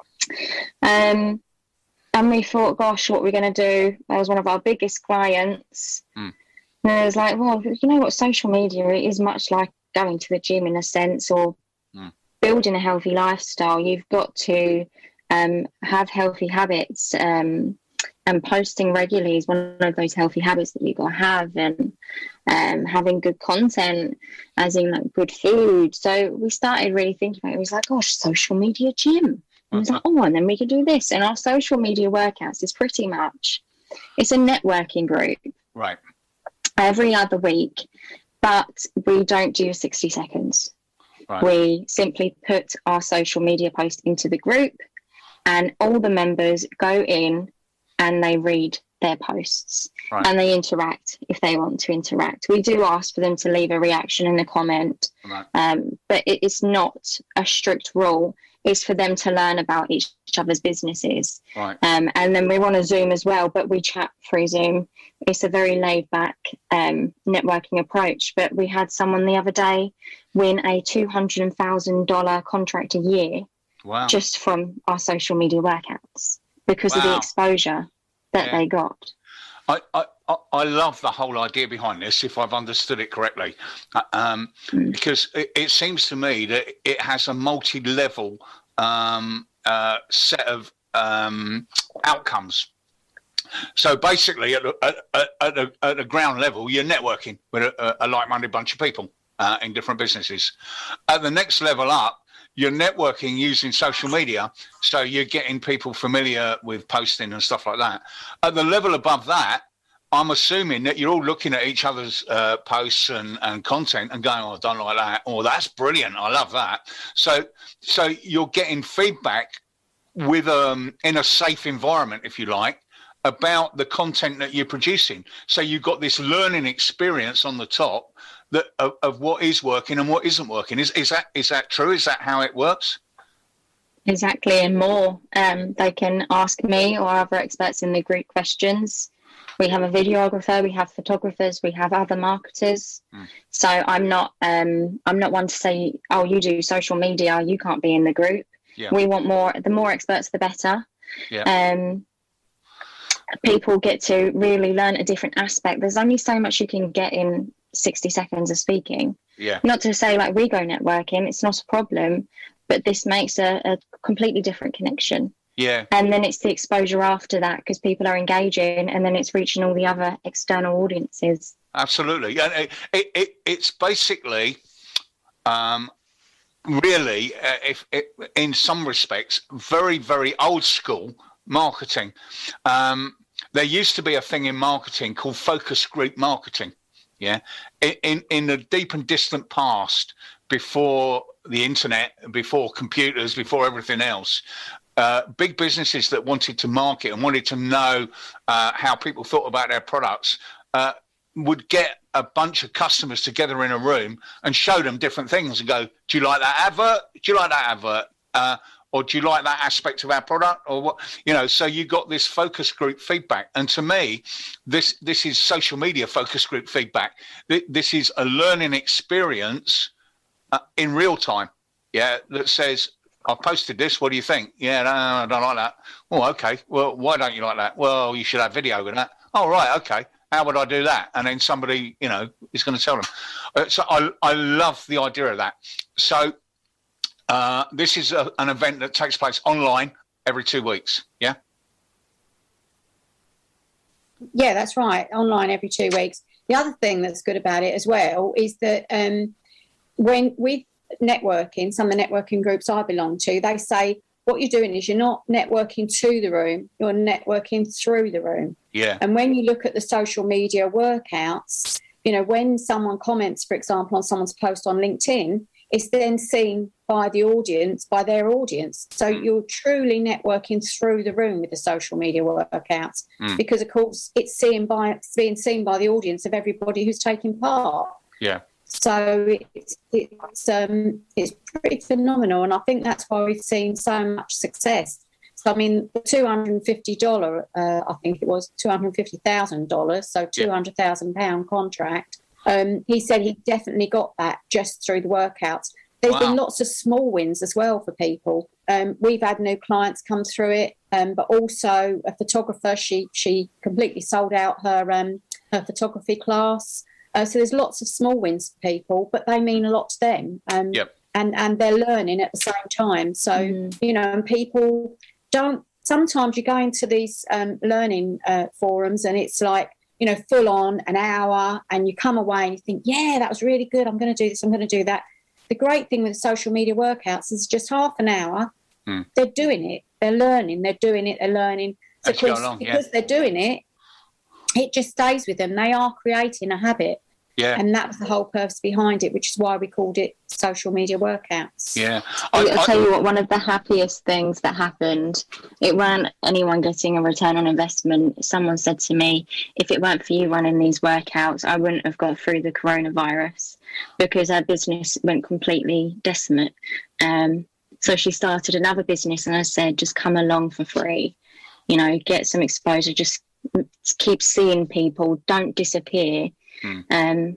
Um, and we thought, gosh, what we're going to do? That was one of our biggest clients. Mm. And it was like, well, you know what? Social media, it is much like going to the gym in a sense, or mm. building a healthy lifestyle. You've got to um, have healthy habits. Um, And posting regularly is one of those healthy habits that you got to have, and um, having good content, as in like good food. So we started really thinking about it. It was like, gosh, social media gym. And it was like, oh, and then we could do this. And our social media workouts is pretty much, it's a networking group. Right. Every other week, but we don't do sixty seconds. Right. We simply put our social media post into the group, and all the members go in and they read their posts, right. and they interact if they want to interact. We do ask for them to leave a reaction and a comment, right. um, but it, it's not a strict rule. It's for them to learn about each other's businesses. Right. Um, and then we're on a Zoom as well, but we chat through Zoom. It's a very laid back um, networking approach. But we had someone the other day win a two hundred thousand dollars contract a year, wow. just from our social media workouts, because wow. of the exposure that yeah. they got. I, I, I love the whole idea behind this, if I've understood it correctly, um, mm. because it, it seems to me that it has a multi-level um, uh, set of um, outcomes. So basically, at a, at, at, a, at a ground level, you're networking with a, a like-minded bunch of people uh, in different businesses. At the next level up, you're networking using social media, so you're getting people familiar with posting and stuff like that. At the level above that, I'm assuming that you're all looking at each other's uh, posts and, and content and going, oh, I don't like that, or that's brilliant, I love that. So so you're getting feedback with um, in a safe environment, if you like, about the content that you're producing. So you've got this learning experience on the top that of, of what is working and what isn't working. Is is that is that true? Is that how it works? Exactly, and more. Um, they can ask me or other experts in the group questions. We have a videographer, we have photographers, we have other marketers. Mm. So I'm not um, I'm not one to say, oh, you do social media, you can't be in the group. Yeah. We want more. The more experts, the better. Yeah. Um, people get to really learn a different aspect. There's only so much you can get in sixty seconds of speaking. Yeah. Not to say like we go networking, it's not a problem, but this makes a, a completely different connection. Yeah. And then it's the exposure after that, because people are engaging, and then it's reaching all the other external audiences. Absolutely. And it, it, it, it's basically um, really, uh, if it, in some respects, very, very old school marketing. Um, there used to be a thing in marketing called focus group marketing. Yeah. In, in, in the deep and distant past, before the internet, before computers, before everything else, Uh, big businesses that wanted to market and wanted to know uh, how people thought about their products uh, would get a bunch of customers together in a room and show them different things and go, do you like that advert? Do you like that advert? Uh, or do you like that aspect of our product? Or what? You know, so you got this focus group feedback. And to me, this this is social media focus group feedback. This is a learning experience uh, in real time. Yeah, that says, I posted this. What do you think? Yeah, no, no, I don't like that. Oh, okay. Well, why don't you like that? Well, you should have video with that. Oh, right. Okay. How would I do that? And then somebody, you know, is going to tell them. Uh, so I, I love the idea of that. So uh, this is a, an event that takes place online every two weeks. Yeah. Yeah, that's right. Online every two weeks. The other thing that's good about it as well is that um, when we networking, some of the networking groups I belong to, they say what you're doing is you're not networking to the room, you're networking through the room. Yeah. And when you look at the social media workouts, you know, when someone comments, for example, on someone's post on LinkedIn, it's then seen by the audience, by their audience. So mm. you're truly networking through the room with the social media workouts mm. because, of course, it's seen by it's being seen by the audience of everybody who's taking part. Yeah. So it's it's um it's pretty phenomenal, and I think that's why we've seen so much success. So I mean, the two hundred and fifty dollar, uh, I think it was two hundred fifty thousand dollars, so two hundred thousand pound contract. Um, he said he definitely got that just through the workouts. There's wow. been lots of small wins as well for people. Um, we've had new clients come through it, um, but also a photographer. She she completely sold out her um her photography class. Uh, so there's lots of small wins for people, but they mean a lot to them. Um, yep. and, and they're learning at the same time. So, mm. you know, and people don't, sometimes you go into these um, learning uh, forums and it's like, you know, full on an hour, and you come away and you think, yeah, that was really good. I'm going to do this. I'm going to do that. The great thing with social media workouts is just half an hour. Mm. They're doing it. They're learning. They're doing it. They're learning. So That's because, long, yeah. because they're doing it, it just stays with them. They are creating a habit. Yeah. And that was the whole purpose behind it, which is why we called it social media workouts. Yeah. I, I'll tell you what, one of the happiest things that happened, it weren't anyone getting a return on investment. Someone said to me, if it weren't for you running these workouts, I wouldn't have got through the coronavirus, because our business went completely decimate. Um, so she started another business, and I said, just come along for free, you know, get some exposure, just keep seeing people, don't disappear. Mm. Um,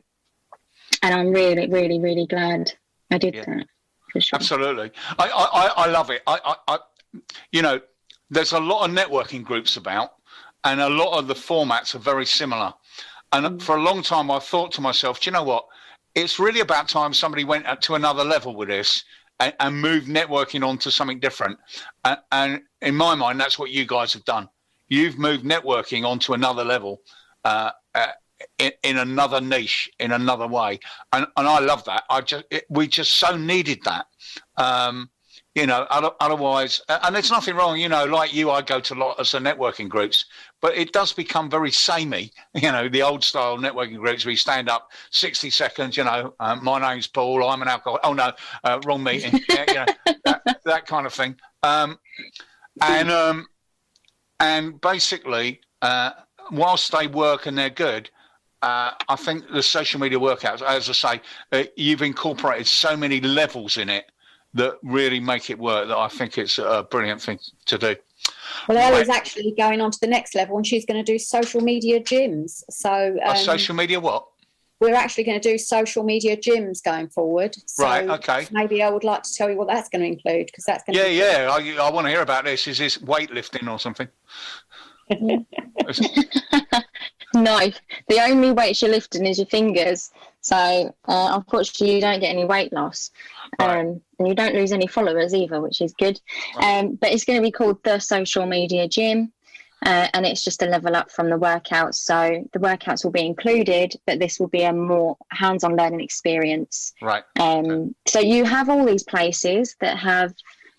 and I'm really, really, really glad I did yeah. that. For sure. Absolutely, I, I, I love it. I, I, I, you know, there's a lot of networking groups about, and a lot of the formats are very similar. And mm. for a long time, I thought to myself, do you know what? It's really about time somebody went up to another level with this and, and moved networking on to something different. And, and in my mind, that's what you guys have done. You've moved networking onto another level. Uh, uh, In, in another niche, in another way, and and I love that. I just it, we just so needed that, um, you know. Otherwise, and there's nothing wrong, you know. Like you, I go to lots of networking groups, but it does become very samey. You know, the old style networking groups where you stand up sixty seconds. You know, uh, my name's Paul. I'm an alcoholic. Oh no, uh, wrong meeting. Yeah, you know, that, that kind of thing. Um, and um, and basically, uh, whilst they work and they're good. Uh, I think the social media workouts, as I say, uh, you've incorporated so many levels in it that really make it work, that I think it's a brilliant thing to do. Well, Ella's actually going on to the next level, and she's going to do social media gyms. So, um, uh, social media what? We're actually going to do social media gyms going forward. So right, okay. Maybe I would like to tell you what that's going to include, because that's going yeah, to yeah. I, I want to hear about this. Is this weightlifting or something? No, the only weight you're lifting is your fingers. So uh, unfortunately, you don't get any weight loss, Right. um, and you don't lose any followers either, which is good. Right. Um, but it's going to be called the Social Media Gym, uh, and it's just a level up from the workouts. So the workouts will be included, but this will be a more hands-on learning experience. Right. Um, Okay. So you have all these places that have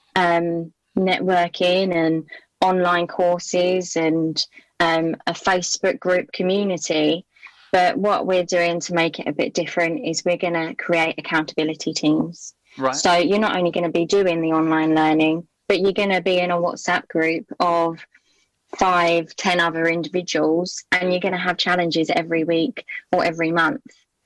um, networking and online courses and um, a Facebook group community. But what we're doing to make it a bit different is we're going to create accountability teams. Right. So you're not only going to be doing the online learning, but you're going to be in a WhatsApp group of five, ten other individuals, and you're going to have challenges every week or every month.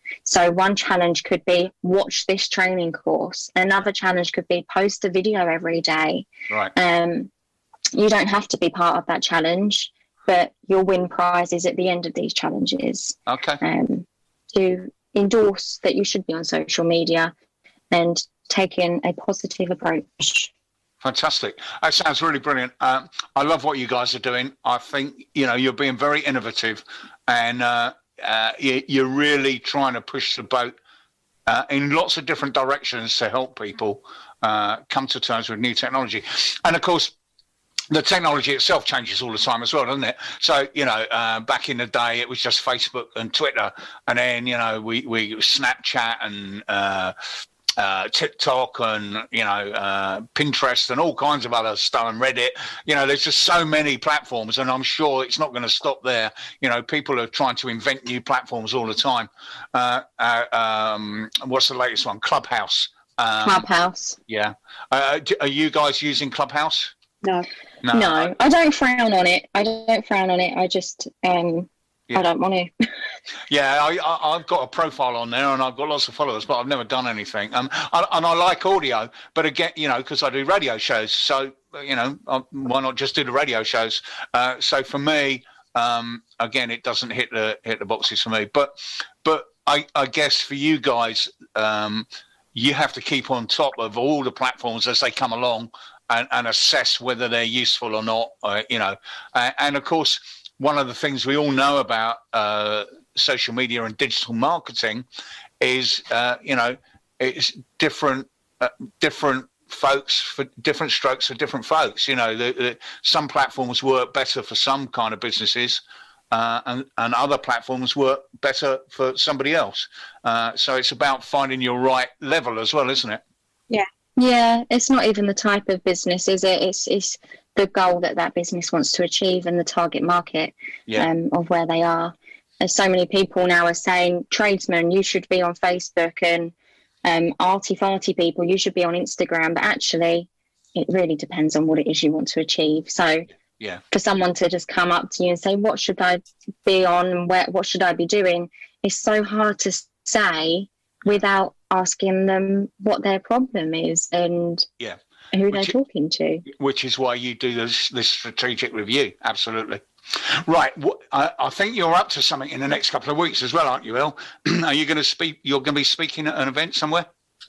So one challenge could be watch this training course. Another challenge could be post a video every day. Right. Um, you don't have to be part of that challenge, but you'll win prizes at the end of these challenges. Okay. Um, to endorse that you should be on social media and taking a positive approach. Fantastic. That sounds really brilliant. Um, I love what you guys are doing. I think, you know, you're being very innovative, and uh, uh, you, you're really trying to push the boat uh, in lots of different directions to help people uh, come to terms with new technology. And, of course, the technology itself changes all the time as well, doesn't it? So, you know, uh, back in the day, it was just Facebook and Twitter. And then, you know, we, we Snapchat and uh, uh, TikTok and, you know, uh, Pinterest and all kinds of other stuff, and Reddit. You know, there's just so many platforms, and I'm sure it's not going to stop there. You know, people are trying to invent new platforms all the time. Uh, uh, um, what's the latest one? Clubhouse. Um, Clubhouse. Yeah. Uh, are you guys using Clubhouse? No. No, No, I- I don't frown on it. I don't frown on it. I just, um, Yeah. I don't want to. Yeah, I, I, I've got a profile on there and I've got lots of followers, but I've never done anything. Um, I, and I like audio, but again, you know, because I do radio shows, so you know, I, why not just do the radio shows? Uh, so for me, um, again, it doesn't hit the hit the boxes for me. But but I, I guess for you guys, um, you have to keep on top of all the platforms as they come along. And, and assess whether they're useful or not, uh, you know. Uh, and of course, one of the things we all know about uh, social media and digital marketing is, uh, you know, it's different, uh, different folks for different strokes for different folks. You know, the, the, some platforms work better for some kind of businesses, uh, and, and other platforms work better for somebody else. Uh, so it's about finding your right level as well, isn't it? Yeah. Yeah, it's not even the type of business, is it? It's it's the goal that that business wants to achieve and the target market Yeah. um, of where they are. There's so many people now are saying, tradesmen, you should be on Facebook, and um, arty-farty people, you should be on Instagram. But actually, it really depends on what it is you want to achieve. So Yeah. for someone to just come up to you and say, what should I be on and where, what should I be doing? It's so hard to say without asking them what their problem is and Yeah. who Which they're i- talking to. Which is why you do this, this strategic review. Absolutely. Right. wh- I, I think you're up to something in the next couple of weeks as well, aren't you, El? Are you going to speak? You're going to be speaking at an event somewhere?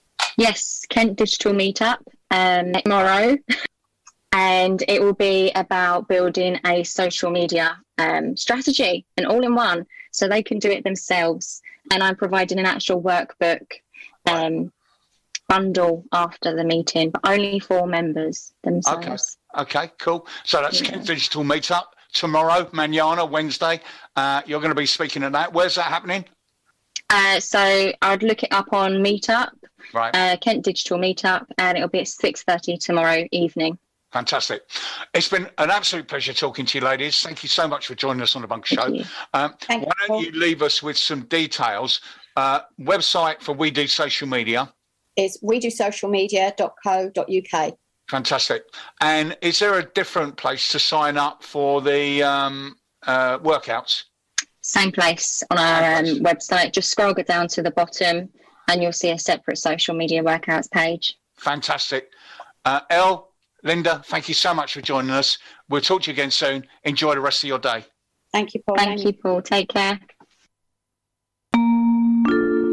Yes, Kent Digital Meetup um, tomorrow. And it will be about building a social media um, strategy, an all-in-one, so they can do it themselves. And I'm providing an actual workbook um, bundle after the meeting, but only for members themselves. Okay. Okay, cool. So that's Yeah. Kent Digital Meetup tomorrow, Manana, Wednesday. Uh, you're going to be speaking at that. Where's that happening? Uh, so I'd look it up on Meetup, Right. uh, Kent Digital Meetup, and it'll be at six thirty tomorrow evening. Fantastic. It's been an absolute pleasure talking to you, ladies. Thank you so much for joining us on the Bunker Show. you. Um, Thank why you, don't Paul. you leave us with some details? Uh, website for We Do Social Media. Is we do social media dot co dot uk. Fantastic. And is there a different place to sign up for the um, uh, workouts? Same place on our um, website. Just scroll it down to the bottom and you'll see a separate social media workouts page. Fantastic. Uh, Elle, Linda, thank you so much for joining us. We'll talk to you again soon. Enjoy the rest of your day. Thank you, Paul. Thank you, Paul. Take care.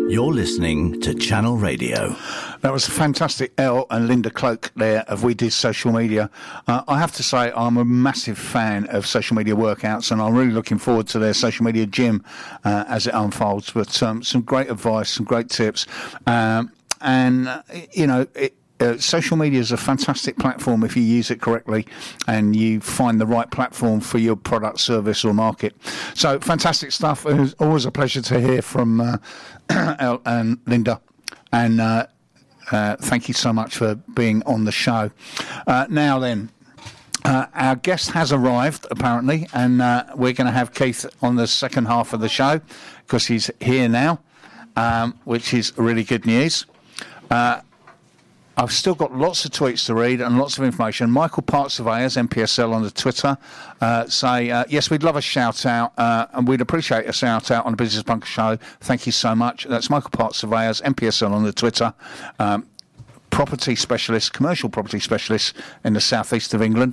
You're listening to Channel Radio. That was fantastic, Elle and Linda Cloak there of We Did Social Media. Uh, I have to say I'm a massive fan of social media workouts, and I'm really looking forward to their social media gym uh, as it unfolds. But um, some great advice, some great tips. Um, and, uh, you know, it, Uh, social media is a fantastic platform if you use it correctly and you find the right platform for your product, service or market. So fantastic stuff. It was always a pleasure to hear from uh, Elle and Linda. And uh, uh, thank you so much for being on the show. Uh, now then, uh, our guest has arrived, apparently, and uh, we're going to have Keith on the second half of the show because he's here now, um, which is really good news. Uh, I've still got lots of tweets to read and lots of information. Michael Park Surveyors, M P S L on the Twitter, uh, say, uh, yes, we'd love a shout-out, uh, and we'd appreciate a shout-out on the Business Bunker Show. Thank you so much. That's Michael Park Surveyors, M P S L on the Twitter, um, property specialist, commercial property specialist in the southeast of England.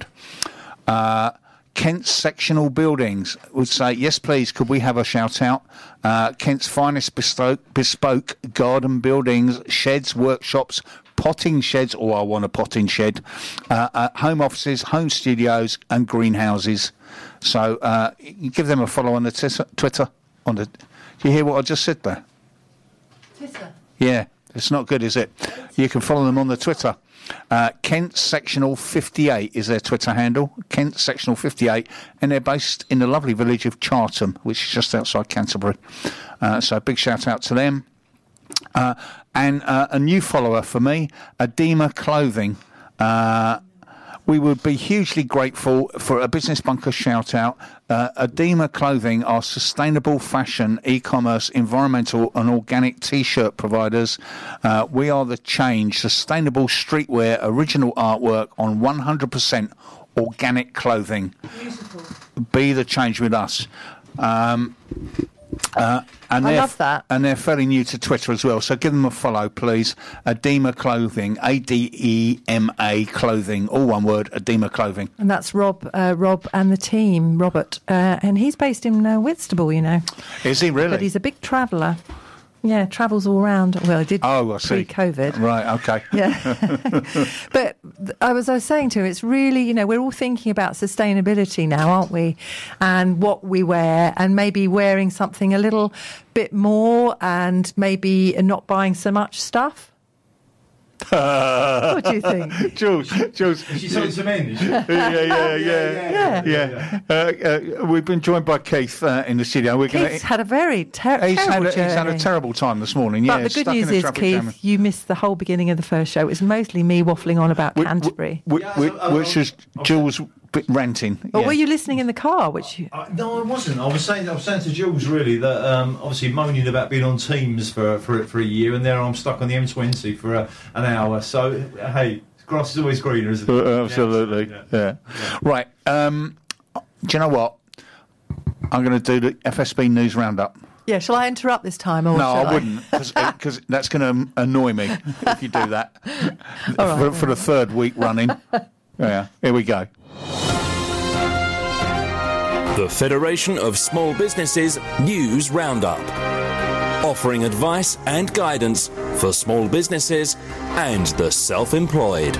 Uh, Kent Sectional Buildings would say, yes, please, could we have a shout-out? Uh, Kent's finest bespoke, bespoke garden buildings, sheds, workshops, potting sheds, or I want a potting shed, uh, uh, home offices, home studios and greenhouses. So uh, you give them a follow on the t- Twitter. On the, do you hear what I just said there? Twitter? Yeah, it's not good, is it? You can follow them on the Twitter. Uh, Kent Sectional fifty-eight is their Twitter handle, Kent Sectional fifty-eight, and they're based in the lovely village of Chartham, which is just outside Canterbury. Uh, so a big shout out to them. Uh, and uh, a new follower for me, Adema Clothing. Uh, we would be hugely grateful for a Business Bunker shout out. Uh, Adema Clothing are sustainable fashion, e-commerce, environmental and organic t-shirt providers. Uh, we are the change, sustainable streetwear, original artwork on one hundred percent organic clothing. Beautiful. Be the change with us. Um, Uh, and I love that. And they're fairly new to Twitter as well, so give them a follow, please. Adema Clothing, A D E M A Clothing, all one word, Adema Clothing. And that's Rob, uh, Rob and the team, Robert. Uh, and he's based in uh, Whitstable, you know. Is he really? But he's a big traveller. Yeah, travels all around. Well, he did oh, I see. pre-COVID. Right, okay. Yeah. But I was, I was saying to him, it's really, you know, we're all thinking about sustainability now, aren't we? And what we wear, and maybe wearing something a little bit more, and maybe not buying so much stuff. What do you think? Jules, Jules. Is she talking to men? Is she? yeah, yeah, yeah, yeah. yeah. yeah. Uh, uh, we've been joined by Keith uh, in the studio. We're Keith's gonna, had a very ter- he's terrible had a, journey. He's had a terrible time this morning. But yeah, the good stuck news in is, Keith, jam. You missed the whole beginning of the first show. It was mostly me waffling on about we, Canterbury. We, we, we, which was Jules ranting. Or yeah. were you listening in the car? Which you... uh, no, I wasn't. I was saying, I was saying to Jules really that um, obviously moaning about being on Teams for for for a year, and there I'm stuck on the M twenty for uh, an hour. So hey, grass is always greener, isn't it? Uh, absolutely. Yeah. yeah. yeah. Right. Um, do you know what? I'm going to do the F S B News Roundup. Yeah, shall I interrupt this time? Or no, I, I wouldn't, because that's going to annoy me if you do that for, right, for the third week running. Yeah, here we go. The Federation of Small Businesses News Roundup, offering advice and guidance for small businesses and the self-employed.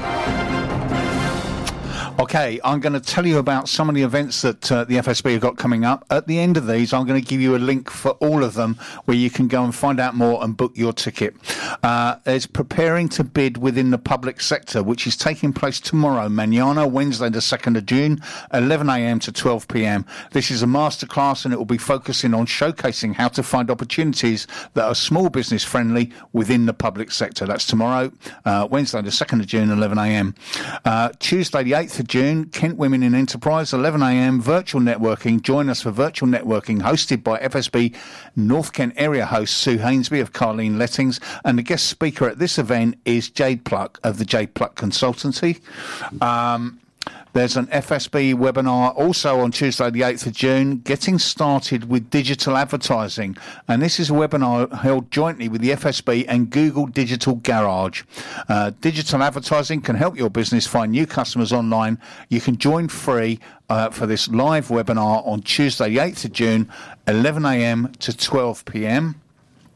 Okay, I'm going to tell you about some of the events that uh, the F S B have got coming up. At the end of these, I'm going to give you a link for all of them where you can go and find out more and book your ticket. Uh, there's preparing to bid within the public sector, which is taking place tomorrow, Manana, Wednesday the second of June, eleven a.m. to twelve p.m. This is a masterclass, and it will be focusing on showcasing how to find opportunities that are small business friendly within the public sector. That's tomorrow, uh, Wednesday the second of June, eleven a.m. Uh, Tuesday the eighth of June, Kent Women in Enterprise, eleven a.m, virtual networking. Join us for virtual networking hosted by F S B North Kent area host Sue Hainsby of Carleen Lettings, and the guest speaker at this event is Jade Pluck of the Jade Pluck Consultancy. Um, There's an F S B webinar also on Tuesday the eighth of June, Getting Started with Digital Advertising. And this is a webinar held jointly with the F S B and Google Digital Garage. Uh, digital advertising can help your business find new customers online. You can join free uh, for this live webinar on Tuesday the eighth of June, eleven a.m. to twelve p.m.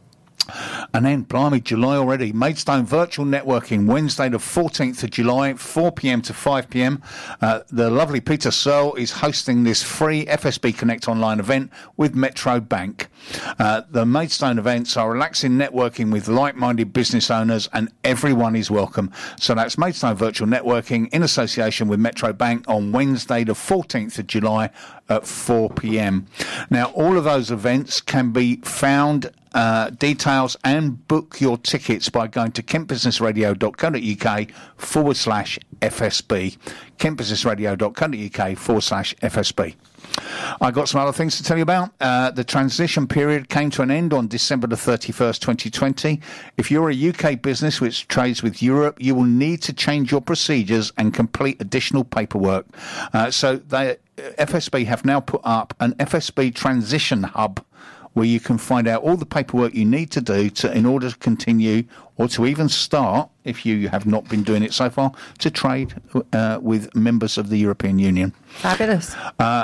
And then, blimey, July already. Maidstone Virtual Networking, Wednesday the fourteenth of July, four p.m. to five p.m. Uh, the lovely Peter Searle is hosting this free F S B Connect online event with Metro Bank. Uh, the Maidstone events are relaxing networking with like-minded business owners, and everyone is welcome. So that's Maidstone Virtual Networking in association with Metro Bank on Wednesday the fourteenth of July at four p.m. Now, all of those events can be found Uh, details and book your tickets by going to kentbusinessradio.co.uk forward slash FSB. kentbusinessradio.co.uk forward slash FSB. I got some other things to tell you about. Uh, the transition period came to an end on December the thirty-first, twenty twenty. If you're a U K business which trades with Europe, you will need to change your procedures and complete additional paperwork. Uh, so they, F S B have now put up an F S B transition hub where you can find out all the paperwork you need to do to, in order to continue or to even start, if you have not been doing it so far, to trade uh, with members of the European Union. Fabulous. Uh,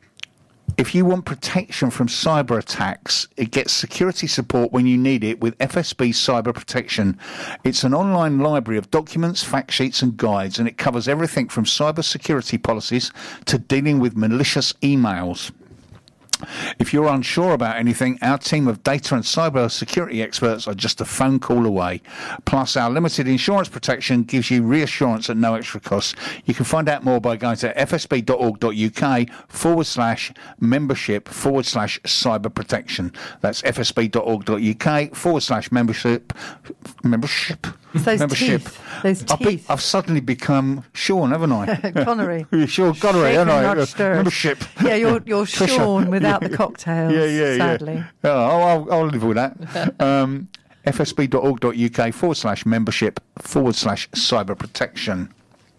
if you want protection from cyber attacks, it gets security support when you need it with F S B Cyber Protection. It's an online library of documents, fact sheets and guides, and it covers everything from cyber security policies to dealing with malicious emails. If you're unsure about anything, our team of data and cyber security experts are just a phone call away. Plus, our limited insurance protection gives you reassurance at no extra cost. You can find out more by going to fsb.org.uk forward slash membership forward slash cyber protection. That's fsb.org.uk forward slash membership. Membership? Those membership. Teeth. Those I've, teeth. Be, I've suddenly become Sean, haven't I? Connery. Sean Connery, haven't I? Uh, membership. Yeah, you're, you're Sean without the cocktails, yeah, yeah, sadly. Yeah. Oh, I'll, I'll live with that. um, fsb.org.uk forward slash membership forward slash cyber protection.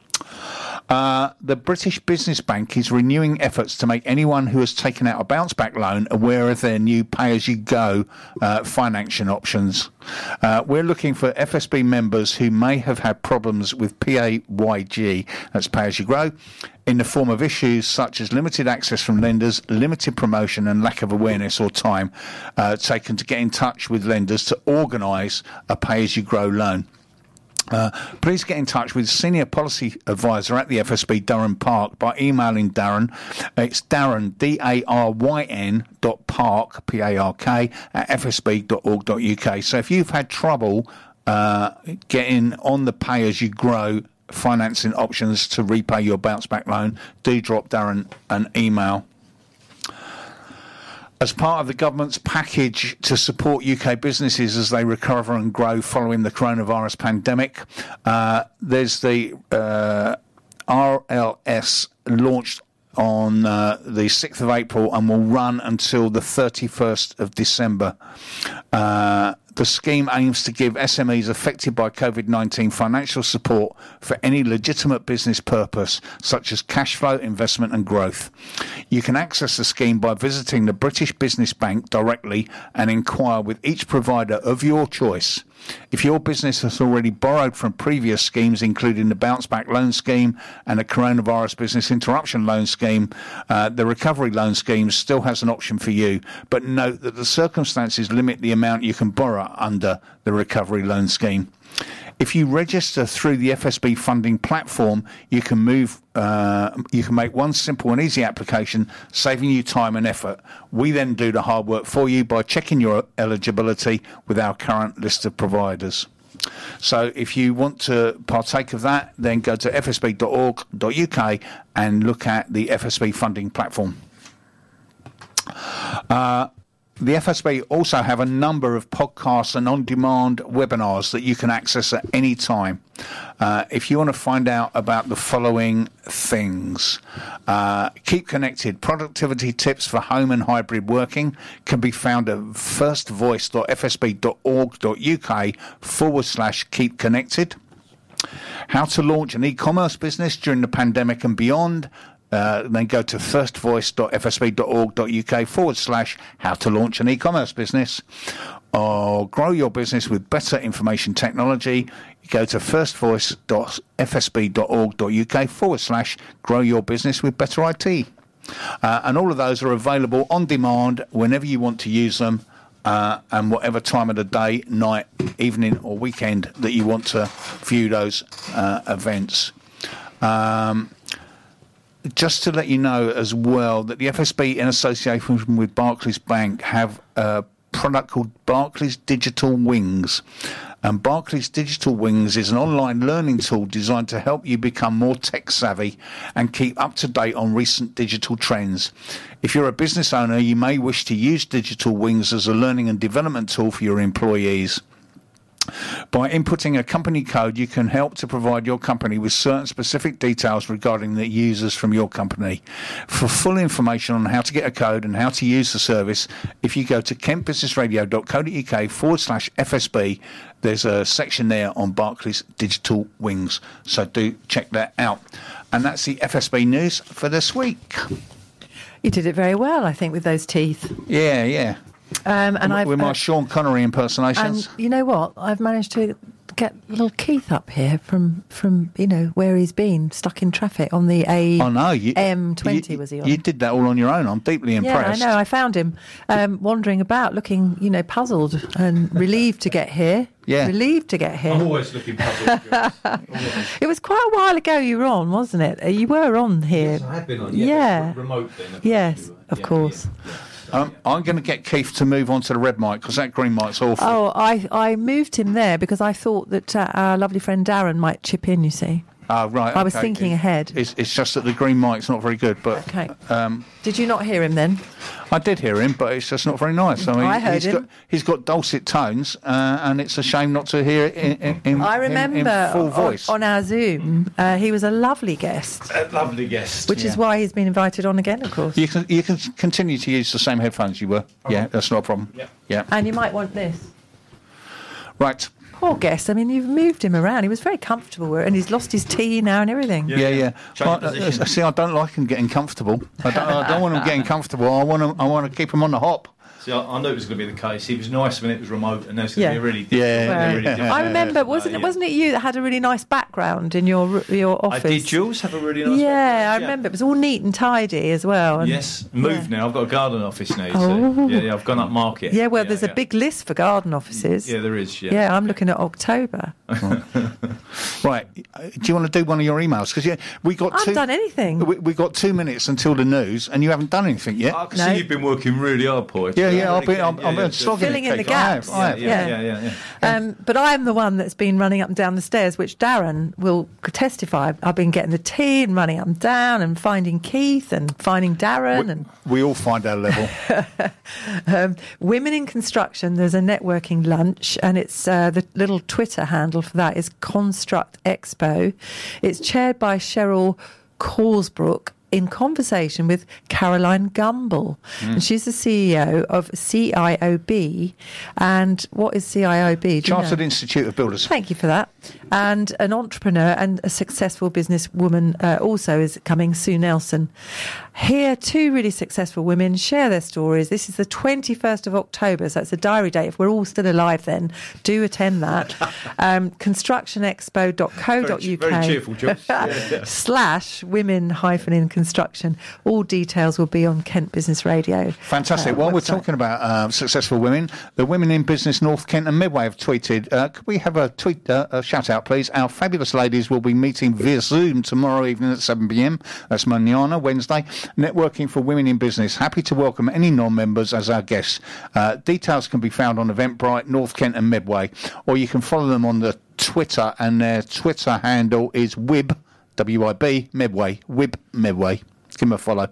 Uh, the British Business Bank is renewing efforts to make anyone who has taken out a bounce back loan aware of their new pay-as-you-go uh, financing options. Uh, we're looking for F S B members who may have had problems with P A Y G, that's pay-as-you-grow, in the form of issues such as limited access from lenders, limited promotion and lack of awareness or time uh, taken to get in touch with lenders to organise a pay-as-you-grow loan. Uh, please get in touch with Senior Policy Advisor at the F S B Durham Park by emailing Darren. It's Darren, D A R Y N dot Park, P A R K, at f s b dot org dot u k. So if you've had trouble uh, getting on the pay-as-you-grow financing options to repay your bounce-back loan, do drop Darren an email. As part of the government's package to support U K businesses as they recover and grow following the coronavirus pandemic, uh, there's the uh, R L S launched on uh, the sixth of April and will run until the thirty-first of December. Uh, the scheme aims to give S M Es affected by COVID nineteen financial support for any legitimate business purpose, such as cash flow, investment and growth. You can access the scheme by visiting the British Business Bank directly and inquire with each provider of your choice. If your business has already borrowed from previous schemes, including the Bounce Back Loan Scheme and the Coronavirus Business Interruption Loan Scheme, uh, the Recovery Loan Scheme still has an option for you. But note that the circumstances limit the amount you can borrow under the Recovery Loan Scheme. If you register through the F S B funding platform, you can move. Uh, you can make one simple and easy application, saving you time and effort. We then do the hard work for you by checking your eligibility with our current list of providers. So if you want to partake of that, then go to f s b dot org dot u k and look at the F S B funding platform. Uh, The F S B also have a number of podcasts and on-demand webinars that you can access at any time. Uh, if you want to find out about the following things, uh, Keep Connected, productivity tips for home and hybrid working can be found at firstvoice.fsb.org.uk forward slash keep connected. How to launch an e-commerce business during the pandemic and beyond. Uh, then go to firstvoice.fsb.org.uk forward slash how to launch an e-commerce business, or grow your business with better information technology. You go to firstvoice.fsb.org.uk forward slash grow your business with better I T. Uh, and all of those are available on demand whenever you want to use them uh, and whatever time of the day, night, evening or weekend that you want to view those uh, events. Um, just to let you know as well that the F S B in association with Barclays Bank have a product called Barclays Digital Wings. And Barclays Digital Wings is an online learning tool designed to help you become more tech savvy and keep up to date on recent digital trends. If you're a business owner, you may wish to use Digital Wings as a learning and development tool for your employees. By inputting a company code, you can help to provide your company with certain specific details regarding the users from your company. For full information on how to get a code and how to use the service, if you go to kentbusinessradio.co.uk forward slash FSB, there's a section there on Barclays Digital Wings. So do check that out. And that's the F S B news for this week. You did it very well, I think, with those teeth. Yeah, yeah. Um, and I've, with my uh, Sean Connery impersonations. And you know what? I've managed to get little Keith up here from, from you know, where he's been, stuck in traffic on the A oh, no, you, M twenty, you, was he on? You did that all on your own. I'm deeply impressed. Yeah, I know. I found him um, wandering about, looking, you know, puzzled and relieved to get here. Yeah. Relieved to get here. I'm always looking puzzled. It was quite a while ago you were on, wasn't it? You were on here. Yes, I have been on. Yeah. Yeah. Remote then. Yes, of yeah, course. Yeah, yeah. Um, I'm going to get Keith to move on to the red mic because that green mic's awful. Oh, I, I moved him there because I thought that uh, our lovely friend Darren might chip in, you see. Oh, right. I was okay. thinking it, ahead. It's, it's just that the green mic's not very good. But okay. Um, Did you not hear him then? I did hear him, but it's just not very nice. I mean, I heard he's him. got he's got dulcet tones, uh, and it's a shame not to hear it in, in, in, I remember in, in full voice. On, on our Zoom, uh, he was a lovely guest. A lovely guest. Which yeah. is why he's been invited on again, of course. You can you can continue to use the same headphones you were. Oh. Yeah, that's not a problem. Yeah. yeah. And you might want this. Right. Poor guest. I mean, you've moved him around. He was very comfortable, and he's lost his tea now and everything. Yeah, yeah. yeah. Change I, I, position. see, I don't like him getting comfortable. I don't, I don't want him getting comfortable. I want him, I want to keep him on the hop. See, I, I knew it was going to be the case. He was nice when it was remote, and now it's going Yeah. to be really Yeah. well, really Yeah. different. I remember, wasn't Uh, it? yeah. Wasn't it you that had a really nice background in your your office? I did. Jules have a really nice. Yeah, I background, remember. It was all neat and tidy as well. And Yes, moved now. I've got a garden office now. You Oh. see. Yeah, yeah, I've gone up market. Yeah, well, there's yeah. a big list for garden offices. Yeah, there is. Yeah. Yeah, I'm looking at October. Right. uh, Do you want to do one of your emails? Because yeah, we got. I haven't two, done anything. We, we got two minutes until the news, and you haven't done anything yet. I can No. see you've been working really hard, Paul. Yeah, yeah. I've Really been. I'm, can- I've yeah, been yeah, slogging Filling it, in the Keith. I have, gaps. I have. Yeah, Yeah. yeah, yeah, yeah. yeah. Um, but I'm the one that's been running up and down the stairs, which Darren will testify. I've been getting the tea and running up and down and finding Keith and finding Darren. We, and we all find our level. um, Women in Construction, there's a networking lunch, and it's uh, the little Twitter handle for that is Construct Expo. It's chaired by Cheryl Corsbrook in conversation with Caroline Gumble. Mm. And she's the C E O of C I O B. And what is C I O B? Do you know? Chartered Institute of Builders. Thank you for that. And an entrepreneur and a successful businesswoman uh, also is coming, Sue Nelson. Here, two really successful women share their stories. This is the twenty-first of October, so it's a diary date. If we're all still alive then, do attend that. um, construction expo dot co dot uk Very, very cheerful, Jules. Yeah, yeah. slash women hyphen in construction. All details will be on Kent Business Radio. Fantastic. uh, While we're website. talking about uh, successful women, the Women in Business North Kent and Medway have tweeted. Uh, could we have a tweet, uh, a shout out, please? Our fabulous ladies will be meeting via Zoom tomorrow evening at seven p m. That's Manana, Wednesday. Networking for Women in Business. Happy to welcome any non-members as our guests. Uh, details can be found on Eventbrite, North Kent and Medway, or you can follow them on the Twitter, and their Twitter handle is Wib, W I B, Medway, Wib Medway. Give them a follow.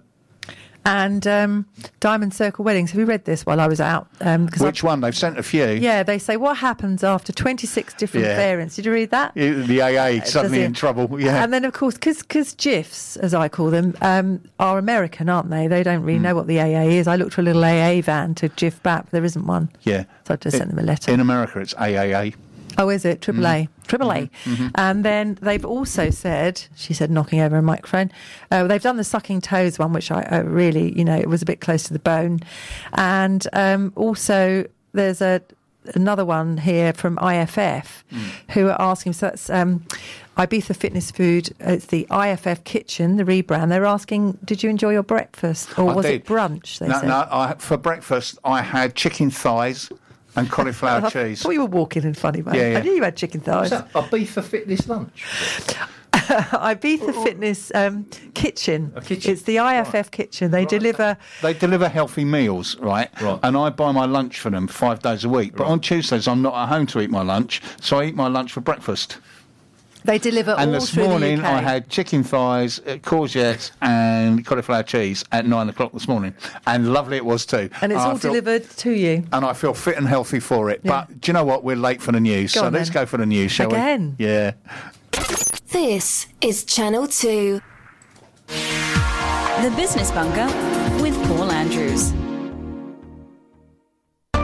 And um, Diamond Circle Weddings. Have you read this while I was out? Um, 'cause Which one? They've sent a few. Yeah, they say what happens after twenty-six different Yeah. variants. Did you read that? The A A suddenly Does it? in trouble. Yeah. And then, of course, because GIFs, as I call them, um, are American, aren't they? They don't really Mm. know what the A A is. I looked for a little A A van to GIF back, but there isn't one. Yeah. So I just sent them a letter. In America, it's A A A. Oh, is it? Triple A. Triple A. Mhm. And then they've also said, she said, knocking over a microphone, uh, they've done the sucking toes one, which I, I really, you know, it was a bit close to the bone. And um, also there's a another one here from I F F Mm. who are asking, so that's um, Ibiza Fitness Food, it's the I F F Kitchen, the rebrand. They're asking, did you enjoy your breakfast? Or I was did. it brunch, they no, said? No, I, for breakfast, I had chicken thighs and cauliflower I cheese. thought you were walking in funny way. Yeah, yeah. I knew you had chicken thighs. What's that? Ibiza Fitness lunch? Ibiza Fitness um, Kitchen. A kitchen. It's the I F F right. Kitchen. They right. deliver... They deliver healthy meals, right? right? And I buy my lunch for them five days a week. But right. on Tuesdays, I'm not at home to eat my lunch, so I eat my lunch for breakfast. They deliver and all this through morning, the U K. I had chicken thighs, uh, courgettes and cauliflower cheese at nine o'clock this morning. And lovely it was too. And it's and all feel, delivered to you. And I feel fit and healthy for it. Yeah. But do you know what? We're late for the news. Go so on, let's then. go for the news, shall Again. we? Yeah. This is Channel two. The Business Bunker with Paul Andrews.